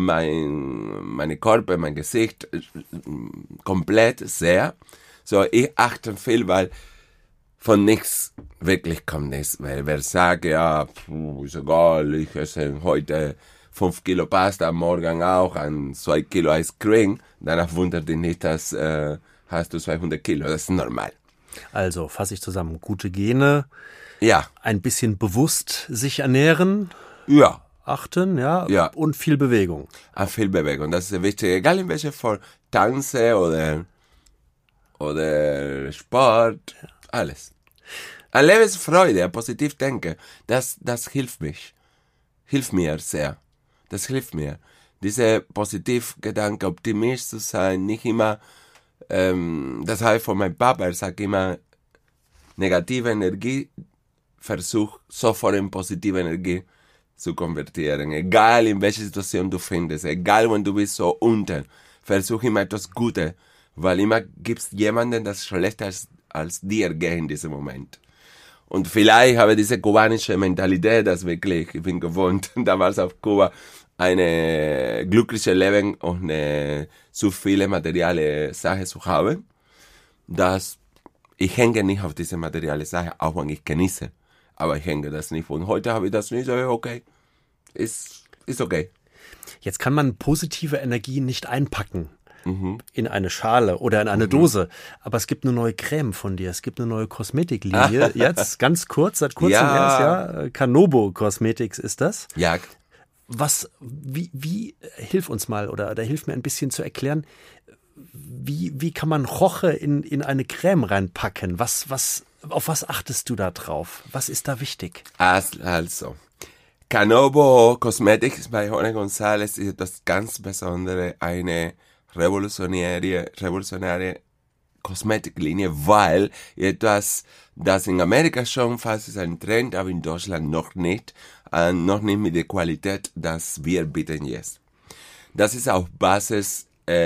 meine Körper, mein Gesicht komplett sehr. So, ich achte viel, weil von nichts wirklich kommt nichts. Weil wer sagt, ist egal, ich esse heute 5 Kilo Pasta, morgen auch, und 2 Kilo Ice Cream, danach wundert dich nicht, dass hast du 200 Kilo, das ist normal.
Also, fasse ich zusammen, gute Gene, ein bisschen bewusst sich ernähren, achten, und viel Bewegung.
Viel Bewegung, das ist wichtig, egal in welcher Form, Tanze oder Sport, alles. Eine Lebensfreude, ein positiv denken, das hilft mir sehr. Das hilft mir. Diese Positivgedanke, Optimist zu sein, nicht immer, das habe ich von meinem Papa, er sagt immer, negative Energie, versuch sofort in positive Energie zu konvertieren. Egal in welcher Situation du findest, egal wenn du bist so unten, versuch immer etwas Gutes, weil immer gibt's jemanden, das schlechter als dir geht in diesem Moment. Und vielleicht habe ich diese kubanische Mentalität, das wirklich, ich bin gewohnt, damals auf Kuba, eine glückliche Leben ohne zu viele materielle Sachen zu haben, dass ich hänge nicht auf diese materielle Sache, auch wenn ich genieße. Aber ich hänge das nicht. Und heute habe ich das nicht, so okay, ist okay.
Jetzt kann man positive Energie nicht einpacken in eine Schale oder in eine Dose. Aber es gibt eine neue Creme von dir. Es gibt eine neue Kosmetiklinie. Jetzt ganz kurz, seit kurzem erst, ja. Kanobo Cosmetics ist das.
Ja.
Wie hilf uns mal oder hilf mir ein bisschen zu erklären, wie kann man Roche in eine Creme reinpacken? Auf was achtest du da drauf? Was ist da wichtig?
Also, Kanobo Cosmetics bei Jorge González ist etwas ganz Besonderes, eine revolutionäre Kosmetiklinie, weil etwas, das in Amerika schon fast ist ein Trend, aber in Deutschland noch nicht mit der Qualität, das wir bieten jetzt. Das ist auf Basis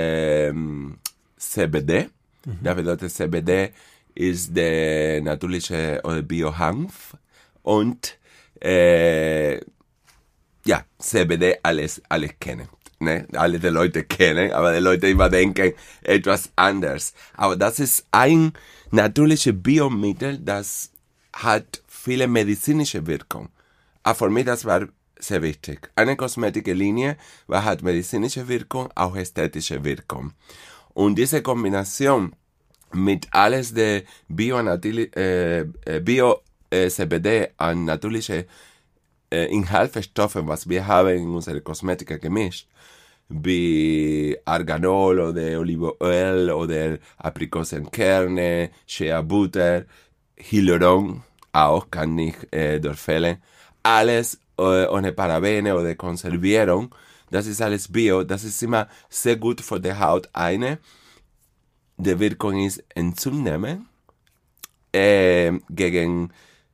CBD. Das bedeutet, CBD ist der natürliche oder Biohanf und CBD alles kennen. Ne? Alle die Leute kennen, aber die Leute immer denken etwas anders. Aber das ist ein natürliches Biomittel, das hat viele medizinische Wirkung. Aber für mich das war sehr wichtig. Eine Kosmetiklinie hat medizinische Wirkung, auch ästhetische Wirkung. Und diese Kombination mit alles der Bio-CBD an natürliche Inhaltsstoffe, was wir haben in unserer Kosmetika gemischt, wie Arganol oder Olivenöl oder Aprikosenkerne, Shea Butter, Hyaluron, auch kann ich empfehlen. Alles ohne Parabene oder Konservierung, das ist alles Bio, das ist immer sehr gut für die Haut. Die Wirkung ist entzündend, gegen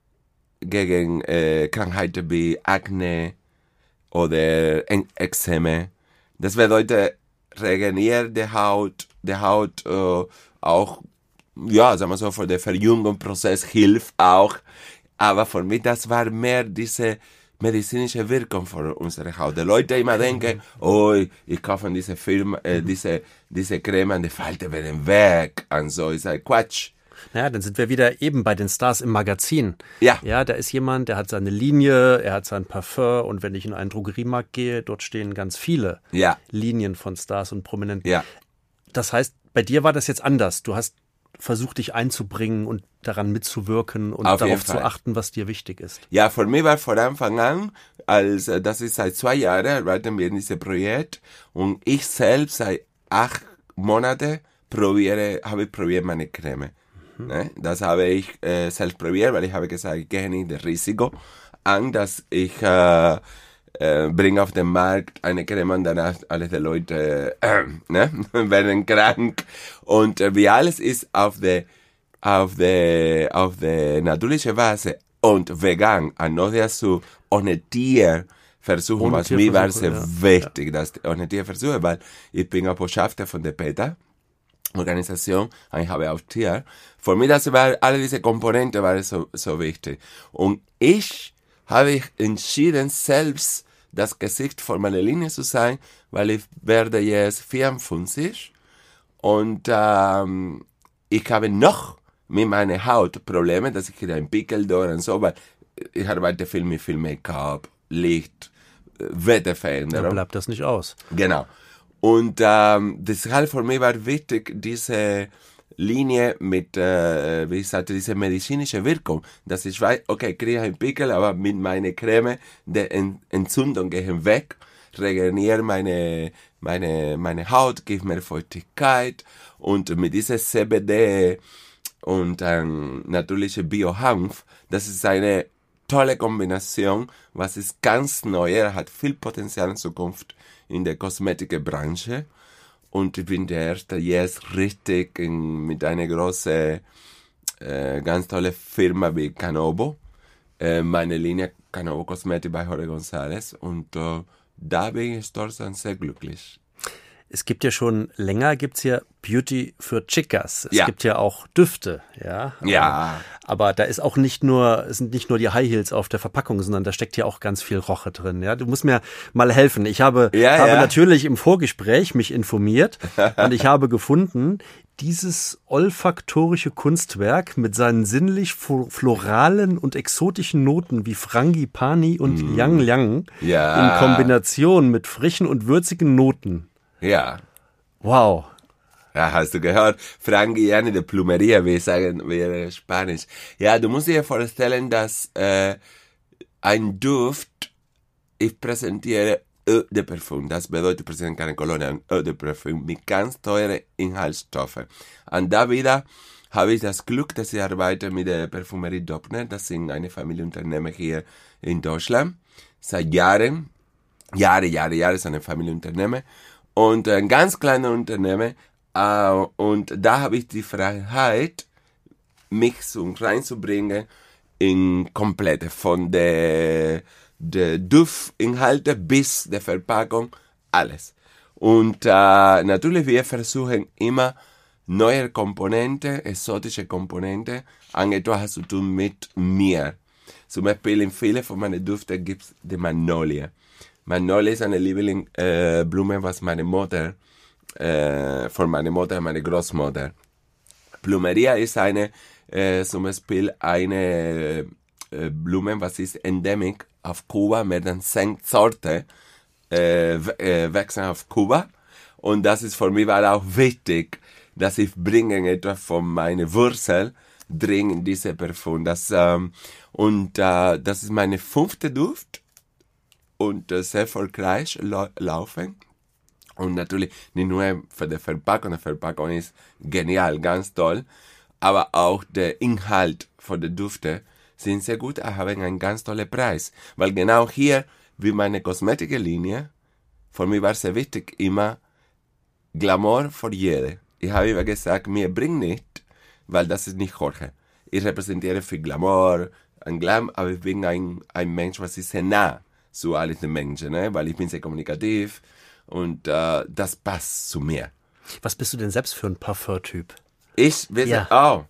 Krankheiten wie Akne oder Ekzeme. Das bedeutet, regeneriert die Haut auch, ja, sagen wir so, für den Verjüngungsprozess hilft auch. Aber für mich, das war mehr diese medizinische Wirkung für unsere Haut. Die Leute immer denken, ich kaufe diese diese Creme und die Falten werden weg. Und so ist ein Quatsch.
Naja, dann sind wir wieder eben bei den Stars im Magazin.
Ja.
Ja, da ist jemand, der hat seine Linie, er hat sein Parfum und wenn ich in einen Drogeriemarkt gehe, dort stehen ganz viele Linien von Stars und Prominenten.
Ja.
Das heißt, bei dir war das jetzt anders. Du hast versucht, dich einzubringen und daran mitzuwirken und darauf zu achten, was dir wichtig ist.
Ja, für mich war von Anfang an, das ist seit 2 Jahren, arbeiten wir in diesem Projekt und ich selbst seit 8 Monaten habe ich probiert meine Creme. Ne? Das habe ich selbst probiert, weil ich habe gesagt, ich gehe nicht das Risiko an, dass ich bringe auf den Markt eine Creme und danach alle die Leute werden krank. Und wie alles ist auf der natürliche Basis und vegan, und noch dazu ohne Tierversuche, was mir war sehr wichtig, dass ohne Tierversuche, weil ich bin auch Botschafter von der PETA Organisation, und ich habe auch Tier. Für mich, das war, alle diese Komponenten waren so wichtig. Und ich habe entschieden, selbst das Gesicht von meiner Linie zu sein, weil ich werde jetzt 54 und ich habe noch mit meiner Haut Probleme, dass ich hier ein Pickel dort und so, weil ich arbeite viel mit viel Make-up, Licht, Wetterveränderung.
Da bleibt das nicht aus.
Genau. Und deshalb für mich war wichtig, diese Linie mit, wie ich sagte, diese medizinische Wirkung, dass ich weiß, okay, kriege einen Pickel, aber mit meiner Creme, die Entzündung gehen weg, regeneriere meine Haut, gibt mir Feuchtigkeit und mit dieser CBD und natürliche Biohanf, das ist eine tolle Kombination, was ist ganz neu, hat viel Potenzial in Zukunft in der Kosmetikbranche. Und ich bin der Erste jetzt richtig mit einer großen, ganz tolle Firma wie Kanobo. Meine Linie Kanobo Cosmetic bei Jorge González. Und da bin ich stolz und sehr glücklich.
Es gibt ja schon länger, gibt's ja Beauty für Chicas. Es
Ja.
gibt ja auch Düfte, ja.
Ja.
Aber da ist auch nicht nur, es sind nicht nur die High Heels auf der Verpackung, sondern da steckt ja auch ganz viel Roche drin, ja. Du musst mir mal helfen. Ich habe
Ja.
natürlich im Vorgespräch mich informiert und ich habe gefunden, dieses olfaktorische Kunstwerk mit seinen sinnlich floralen und exotischen Noten wie Frangipani und Yang Liang
Ja.
in Kombination mit frischen und würzigen Noten.
Ja.
Wow.
Ja, hast du gehört? Frangipani de Plumeria, wir sagen wir Spanisch. Ja, du musst dir vorstellen, dass ein Duft, ich präsentiere Eau de Parfum. Das bedeutet, ich präsentiere keine Kolonie, ein Eau de Parfum mit ganz teuren Inhaltsstoffen. Und da wieder habe ich das Glück, dass ich arbeite mit der Parfümerie Doppner. Das sind eine Familienunternehmen hier in Deutschland. Seit Jahren ist eine Familienunternehmen. Und ein ganz kleines Unternehmen. Und da habe ich die Freiheit, mich so reinzubringen in komplette, von der Duftinhalte bis der Verpackung, alles. Und natürlich, wir versuchen immer neue Komponenten, exotische Komponenten, an etwas zu tun mit mir. Zum Beispiel in vielen von meinen Düften gibt es die Magnolie. Magnolie ist eine Lieblingsblume, was meine Mutter, von meiner Mutter, meine Großmutter. Plumeria ist eine, zum Beispiel eine Blume, was ist endemic auf Kuba, mit den 10 Sorten wachsen auf Kuba. Und das ist für mich war auch wichtig, dass ich bringe etwas von meiner Wurzel drin in diese Parfum. Das ist meine 5. Duft und sehr erfolgreich laufen. Und natürlich nicht nur für die Verpackung ist genial, ganz toll, aber auch der Inhalt von den Düften sind sehr gut, haben einen ganz tollen Preis. Weil genau hier, wie meine Kosmetiklinie, für mich war sehr wichtig, immer Glamour für jede. Ich habe immer gesagt, mir bringt nicht, weil das ist nicht Jorge. Ich repräsentiere viel Glamour, ein Glam, aber ich bin ein Mensch, was ist sehr nah zu allen den Menschen, ne? Weil ich bin sehr kommunikativ und das passt zu mir.
Was bist du denn selbst für ein Parfum-Typ?
Ich weiß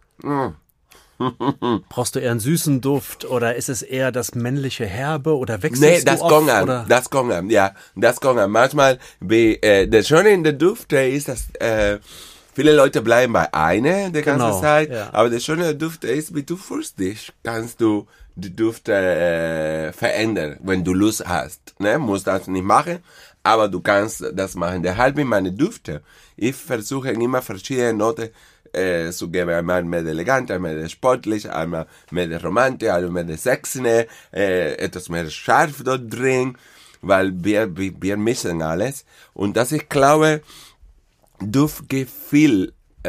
Brauchst du eher einen süßen Duft oder ist es eher das männliche Herbe oder wechselst
Nee,
du
das
oft?
kommt an.
Oder?
Das kommt an, ja. Das kommt an. Manchmal, das Schöne in der Düfte ist, dass viele Leute bleiben bei einer die ganze Zeit.
Ja.
Aber das Schöne der Düfte ist, wie du fühlst dich, kannst du die Düfte verändern, wenn du Lust hast. Ne? Musst das nicht machen, aber du das machen. Deshalb in meine Düfte, ich versuche immer verschiedene Noten zu geben, einmal mehr elegant, einmal sportlich, einmal mehr romantisch, einmal mehr sexy, etwas mehr scharf dort drin, weil wir mischen alles. Und das, ich glaube, Duft geht viel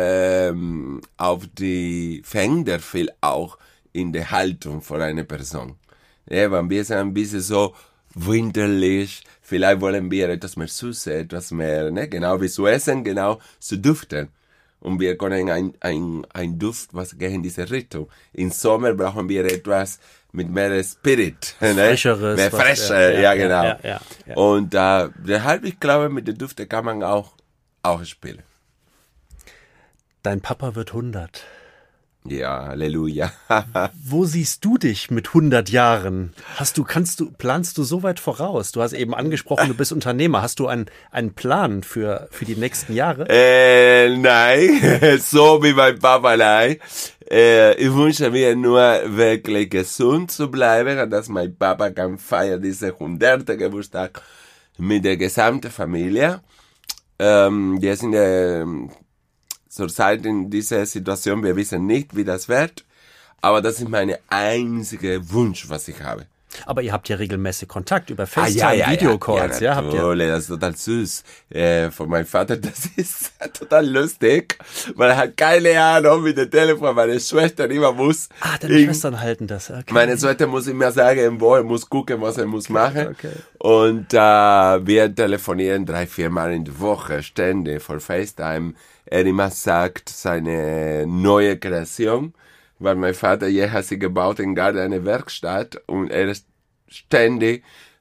verändert viel auch in der Haltung von einer Person. Ja, wenn wir sind ein bisschen so winterlich, vielleicht wollen wir etwas mehr Süße, etwas mehr, ne, genau wie zu essen, genau zu duften. Und wir können ein Duft, was geht in diese Richtung. Im Sommer brauchen wir etwas mit mehr Spirit.
Frischeres.
Mehr Frische, ja, genau.
Ja.
Und deshalb, ich glaube, mit den Düften kann man auch spielen.
Dein Papa wird 100.
Ja, Halleluja.
Wo siehst du dich mit 100 Jahren? Planst du so weit voraus? Du hast eben angesprochen, du bist Unternehmer. Hast du einen Plan für die nächsten Jahre?
Nein, so wie mein Papa, nein. Ich wünsche mir nur wirklich gesund zu bleiben, dass mein Papa kann feiern diese 100. Geburtstag mit der gesamten Familie. Wir sind zurzeit in dieser Situation, wir wissen nicht, wie das wird, aber das ist mein einziger Wunsch, was ich habe.
Aber ihr habt ja regelmäßig Kontakt über FaceTime, Videocalls, ja?
Habt ihr? Das ist total süß. Von meinem Vater, das ist total lustig, weil er hat keine Ahnung mit dem Telefon, meine Schwester immer muss.
Deine Schwestern halten das, okay.
Meine Schwester muss immer sagen, wo er muss gucken, was er muss machen.
Okay.
Und wir telefonieren 3-4 Mal in der Woche, ständig, vor FaceTime. Er immer sagt, seine neue Kreation, weil mein Vater hat sich gebaut in Garten eine Werkstatt und er ist ständig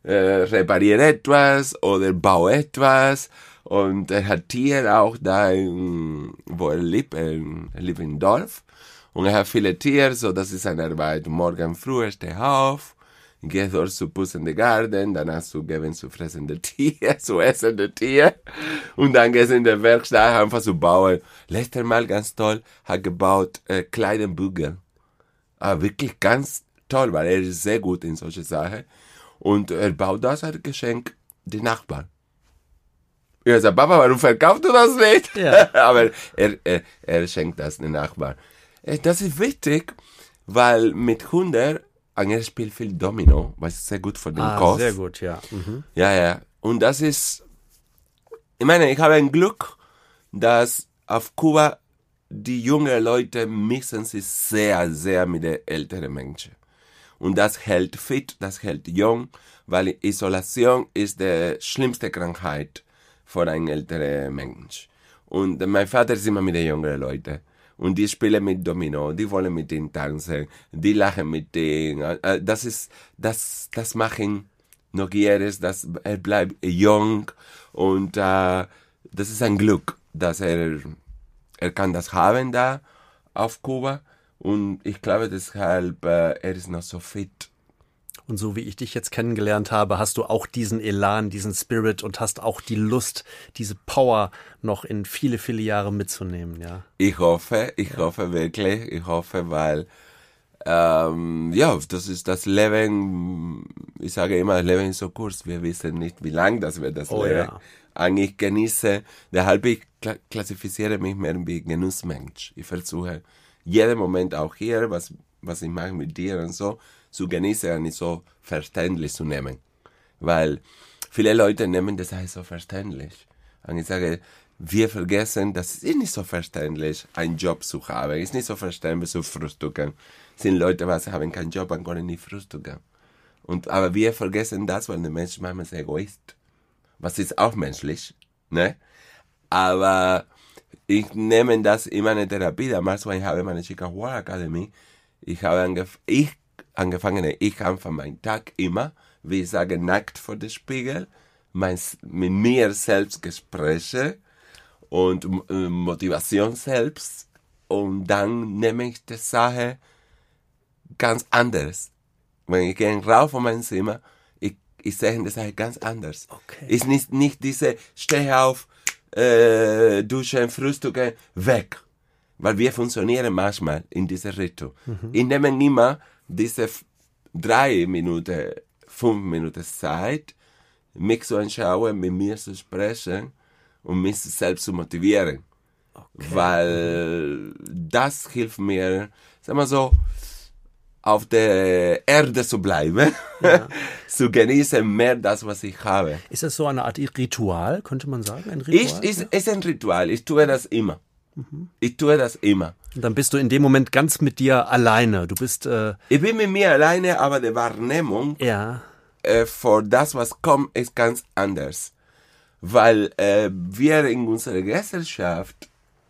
repariere etwas oder baue etwas. Und er hat Tiere auch da, wo er lebt im Dorf. Und er hat viele Tiere, so das ist seine Arbeit. Morgen früh steht er auf, geht dort zu putzen den Garten, danach zu geben zu fressende Tiere, zu essende Tiere. Und dann geht er in der Werkstatt einfach zu bauen. Letztes Mal ganz toll, hat gebaut Kleidenbügel. Aber wirklich ganz toll, weil er ist sehr gut in solche Sachen. Und er baut das als Geschenk den Nachbarn. Ich sage, Papa, warum verkaufst du das nicht?
Ja.
Aber er schenkt das den Nachbarn. Das ist wichtig, weil mit Hunden, er spielt viel Domino, was ist sehr gut für den Kopf.
Sehr gut, ja. Mhm.
Ja. Und das ist, ich meine, ich habe ein Glück, dass auf Kuba die jungen Leute mischen sich sehr, sehr mit den älteren Menschen. Und das hält fit, das hält jung, weil Isolation ist die schlimmste Krankheit für einen älteren Mensch. Und mein Vater ist immer mit den jungen Leuten. Und die spielen mit Domino, die wollen mit denen tanzen, die lachen mit denen. Das macht ihn neugierig, er bleibt jung. Und das ist ein Glück, dass er kann das haben da auf Kuba. Und ich glaube deshalb, er ist noch so fit.
Und so wie ich dich jetzt kennengelernt habe, hast du auch diesen Elan, diesen Spirit und hast auch die Lust, diese Power noch in viele, viele Jahre mitzunehmen, ja?
Ich hoffe wirklich, weil, das ist das Leben, ich sage immer, das Leben ist so kurz, wir wissen nicht, wie lang das wird, das Leben.
Ja.
Eigentlich genieße, deshalb ich klassifiziere mich mehr wie Genussmensch. Ich versuche, jeden Moment auch hier, was ich mache mit dir und so, zu genießen und nicht so verständlich zu nehmen. Weil viele Leute nehmen das halt so verständlich. Und ich sage, wir vergessen, das ist nicht so verständlich, einen Job zu haben. Es ist nicht so verständlich zu frühstücken. Es sind Leute, die haben keinen Job und können nicht frühstücken. Aber wir vergessen das, weil der Mensch manchmal ist Egoist. Was ist auch menschlich, ne? Aber ich nehme das in meine Therapie. Damals, als ich habe meine Chicago Academy, ich anfange meinen Tag immer, wie ich sage, nackt vor dem Spiegel, mit mir selbst Gespräche und Motivation selbst. Und dann nehme ich die Sache ganz anders. Wenn ich gehe rauf von meinem Zimmer, ich sehe die Sache ganz anders.
Okay.
Ist nicht diese, stehe auf, duschen, frühstücken, weg. Weil wir funktionieren manchmal in dieser Richtung. Ich nehme immer diese 3 Minuten, 5 Minuten Zeit, mich zu anschauen, mit mir zu sprechen und mich selbst zu motivieren. Okay. Weil das hilft mir, sagen wir so, auf der Erde zu bleiben, zu genießen mehr das, was ich habe.
Ist das so eine Art Ritual, könnte man sagen? Ein Ritual?
Ist ein Ritual, ich tue das immer. Ich tue das immer.
Und dann bist du in dem Moment ganz mit dir alleine. Du bist.
Ich bin mit mir alleine, aber die Wahrnehmung für das, was kommt, ist ganz anders. Weil wir in unserer Gesellschaft,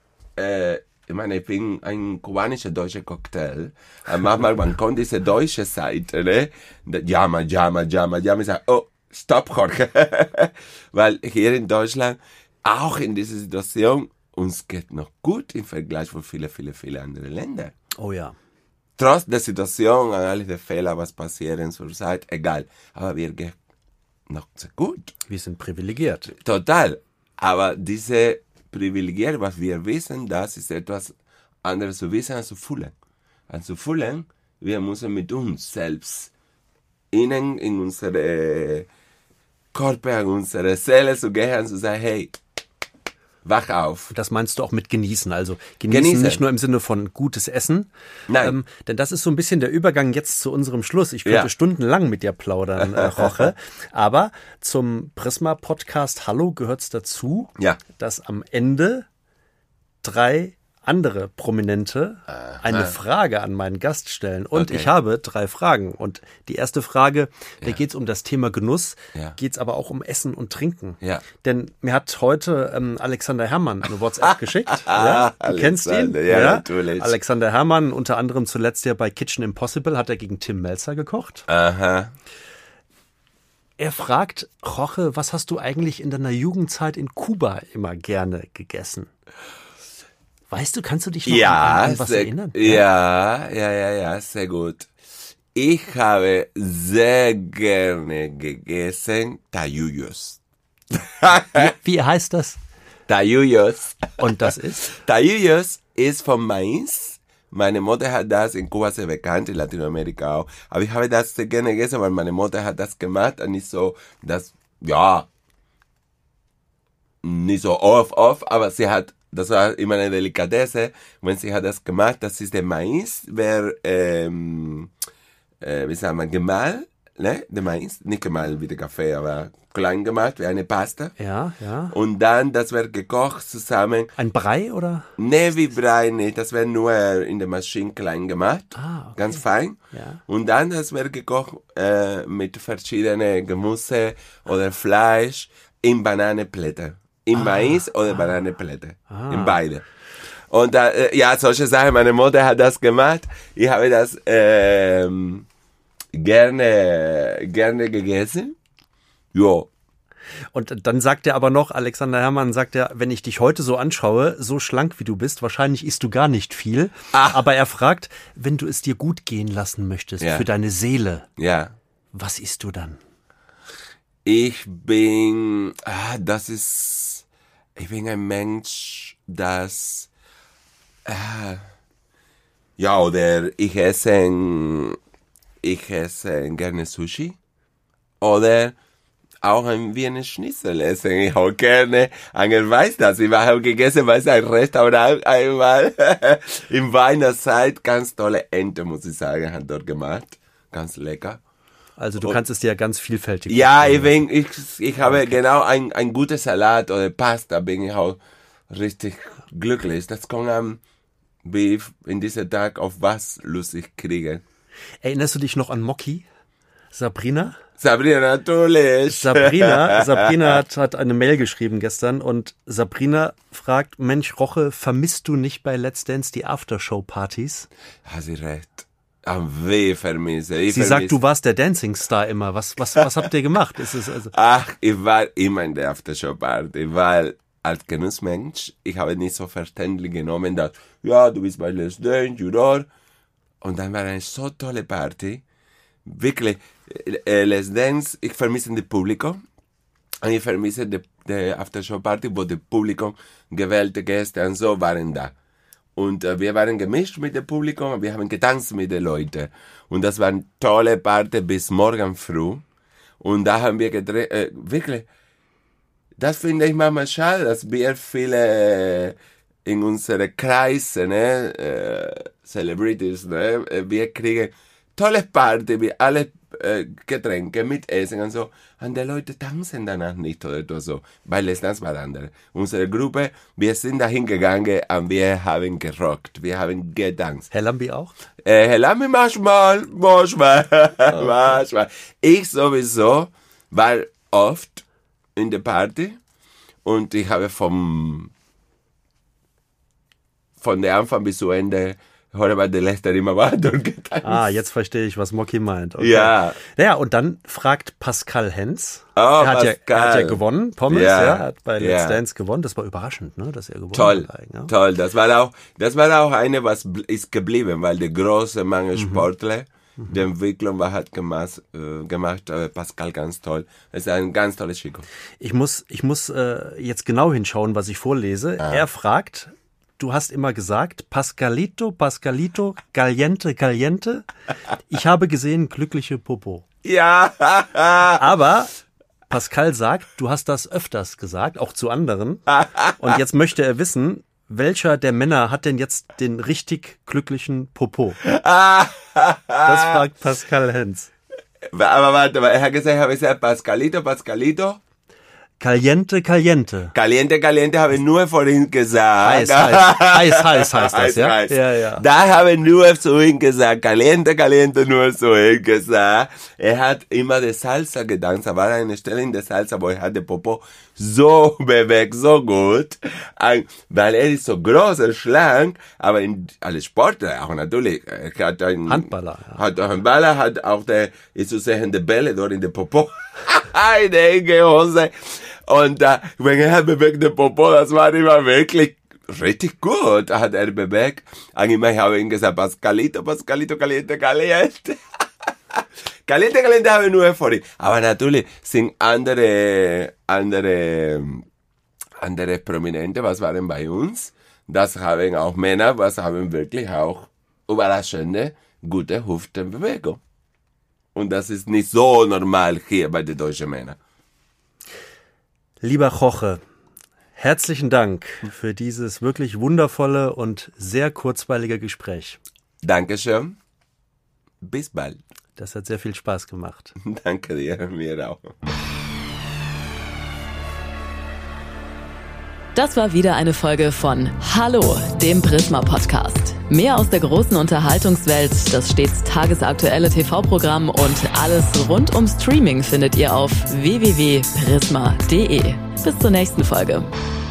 ich meine, ich bin ein kubanischer deutscher Cocktail. Manchmal, man kommt diese deutsche Seite, ne? Llama. Ich sage, oh, stopp, Jorge. Weil hier in Deutschland, auch in dieser Situation, uns geht noch gut im Vergleich zu viele andere Länder.
Oh ja.
Trotz der Situation, an alle die Fehler, was passieren zurzeit, egal. Aber wir gehen noch sehr gut.
Wir sind privilegiert.
Total. Aber diese Privilegiert, was wir wissen, das ist etwas anderes zu wissen als zu fühlen. Als zu fühlen, wir müssen mit uns selbst innen in unsere Körper, in unsere Seele zu gehen und zu sagen, hey, wach auf.
Das meinst du auch mit genießen, also genießen nicht nur im Sinne von gutes Essen.
Nein.
Denn das ist so ein bisschen der Übergang jetzt zu unserem Schluss. Ich könnte stundenlang mit dir plaudern, Jorge. Aber zum Prisma-Podcast Hallo gehört's dazu, dass am Ende 3 andere Prominente eine Frage an meinen Gast stellen. Und ich habe 3 Fragen. Und die erste Frage, da geht es um das Thema Genuss, geht es aber auch um Essen und Trinken. Ja. Denn mir hat heute Alexander Herrmann eine WhatsApp geschickt. Du kennst ihn?
Ja, natürlich.
Alexander Herrmann, unter anderem zuletzt ja bei Kitchen Impossible, hat er gegen Tim Melzer gekocht.
Aha.
Er fragt, Jorge, was hast du eigentlich in deiner Jugendzeit in Kuba immer gerne gegessen? Weißt du, kannst du dich noch an was erinnern?
Ja, sehr gut. Ich habe sehr gerne gegessen Tayuyos.
Wie heißt das?
Tayuyos.
Und das ist?
Tayuyos ist vom Mais. Meine Mutter hat das in Kuba sehr bekannt, in Lateinamerika auch. Aber ich habe das sehr gerne gegessen, weil meine Mutter hat das gemacht und nicht so, nicht so oft, aber das war immer eine Delikatesse. Wenn sie hat das gemacht, das ist der Mais, wie sagt man, gemahlen, ne? Der Mais, nicht gemahlen wie der Kaffee, aber klein gemacht, wie eine Pasta.
Ja.
Und dann, das wird gekocht zusammen.
Ein Brei, oder?
Ne, wie Brei nicht, das wird nur in der Maschine klein gemacht.
Okay.
Ganz fein.
Ja.
Und dann, das wird gekocht mit verschiedenen Gemüse oder Fleisch in Bananenblätter. In Mais oder Bananenblätter. In beide. Und solche Sachen. Meine Mutter hat das gemacht. Ich habe das gerne gegessen. Jo.
Und dann sagt er aber noch, Alexander Herrmann sagt er, wenn ich dich heute so anschaue, so schlank wie du bist, wahrscheinlich isst du gar nicht viel. Aber er fragt, wenn du es dir gut gehen lassen möchtest, für deine Seele, was isst du dann?
Ich bin ein Mensch, oder ich esse gerne Sushi oder auch ein Wiener Schnitzel essen. Ich auch gerne. Angel weiß das. Ich habe gegessen bei einem Restaurant einmal in Weihnachtszeit. Ganz tolle Ente, muss ich sagen, hat dort gemacht. Ganz lecker.
Also du kannst es dir ganz vielfältig
machen. Ich habe genau ein gutes Salat oder Pasta, bin ich auch richtig glücklich. Das kommt an, wie ich in diesem Tag auf was lustig kriege.
Erinnerst du dich noch an Moki? Sabrina?
Sabrina, natürlich.
Sabrina hat eine Mail geschrieben gestern und Sabrina fragt, Mensch, Jorge, vermisst du nicht bei Let's Dance die Aftershow-Partys?
Hat sie recht. Sie
sagt, du warst der Dancing Star immer. Was habt ihr gemacht?
Ich war immer in der Aftershow-Party, weil als Genussmensch, ich habe nicht so verständlich genommen, dass, du bist bei Let's Dance, Juror. Und dann war eine so tolle Party. Wirklich, Let's Dance, ich vermisse das Publikum. Und ich vermisse die Aftershow-Party, wo das Publikum, gewählte Gäste und so waren da. Und wir waren gemischt mit dem Publikum und wir haben getanzt mit den Leuten. Und das war eine tolle Party bis morgen früh. Und da haben wir gedreht, wirklich, das finde ich manchmal schade, dass wir viele in unsere Kreise, Celebrities, wir kriegen tolle Party, wie alle Getränke mit Essen und so. Und die Leute tanzen danach nicht oder so, weil es das war andere. Unsere Gruppe, wir sind dahin gegangen und wir haben gerockt, wir haben getanzt.
Herr Lambi auch?
Herr Lambi manchmal. Ich sowieso war oft in der Party und ich habe von der Anfang bis zu Ende heute war der Lester immer weiter getanzt.
Jetzt verstehe ich, was Moki meint. Okay.
Ja.
Naja, und dann fragt Pascal Hens.
Er
hat ja gewonnen, Pommes, er hat bei Let's Dance gewonnen. Das war überraschend, ne, dass er gewonnen hat.
Toll. Das war auch eine, was ist geblieben, weil der große Mangel Sportler, die Entwicklung hat gemacht, Pascal ganz toll. Das ist ein ganz tolles Chico.
Ich muss jetzt genau hinschauen, was ich vorlese. Er fragt, du hast immer gesagt, Pascalito, caliente. Ich habe gesehen, glückliche Popo.
Ja.
Aber Pascal sagt, du hast das öfters gesagt, auch zu anderen. Und jetzt möchte er wissen, welcher der Männer hat denn jetzt den richtig glücklichen Popo? Das fragt Pascal Hens.
Aber warte mal, er hat gesagt, Pascalito.
Caliente.
Caliente habe ich nur vorhin gesagt.
Heiß heißt das, ja? Ja.
Da habe ich nur zu ihm gesagt, Caliente, nur zu ihm gesagt. Er hat immer die Salsa getanzt, da war eine Stelle in der Salsa, wo er hat den Popo so bewegt, so gut, weil er ist so groß und schlank, aber alle Sportler auch natürlich, er hat einen
Handballer. Ja.
Handballer hat auch ist zu sehen, die Bälle dort in der Popo, in der enge Hose, und wenn er bewegt den Popo, das war immer wirklich richtig gut, hat er bewegt. Eigentlich habe ich ihm gesagt, Pascalito, caliente. Caliente habe ich nur erfahren. Aber natürlich sind andere Prominente, was waren bei uns. Das haben auch Männer, was haben wirklich auch überraschende, gute Hüftenbewegung. Und das ist nicht so normal hier bei den deutschen Männern.
Lieber Jorge, herzlichen Dank für dieses wirklich wundervolle und sehr kurzweilige Gespräch.
Dankeschön. Bis bald.
Das hat sehr viel Spaß gemacht.
Danke dir, mir auch.
Das war wieder eine Folge von Hallo, dem Prisma-Podcast. Mehr aus der großen Unterhaltungswelt, das stets tagesaktuelle TV-Programm und alles rund um Streaming findet ihr auf www.prisma.de. Bis zur nächsten Folge.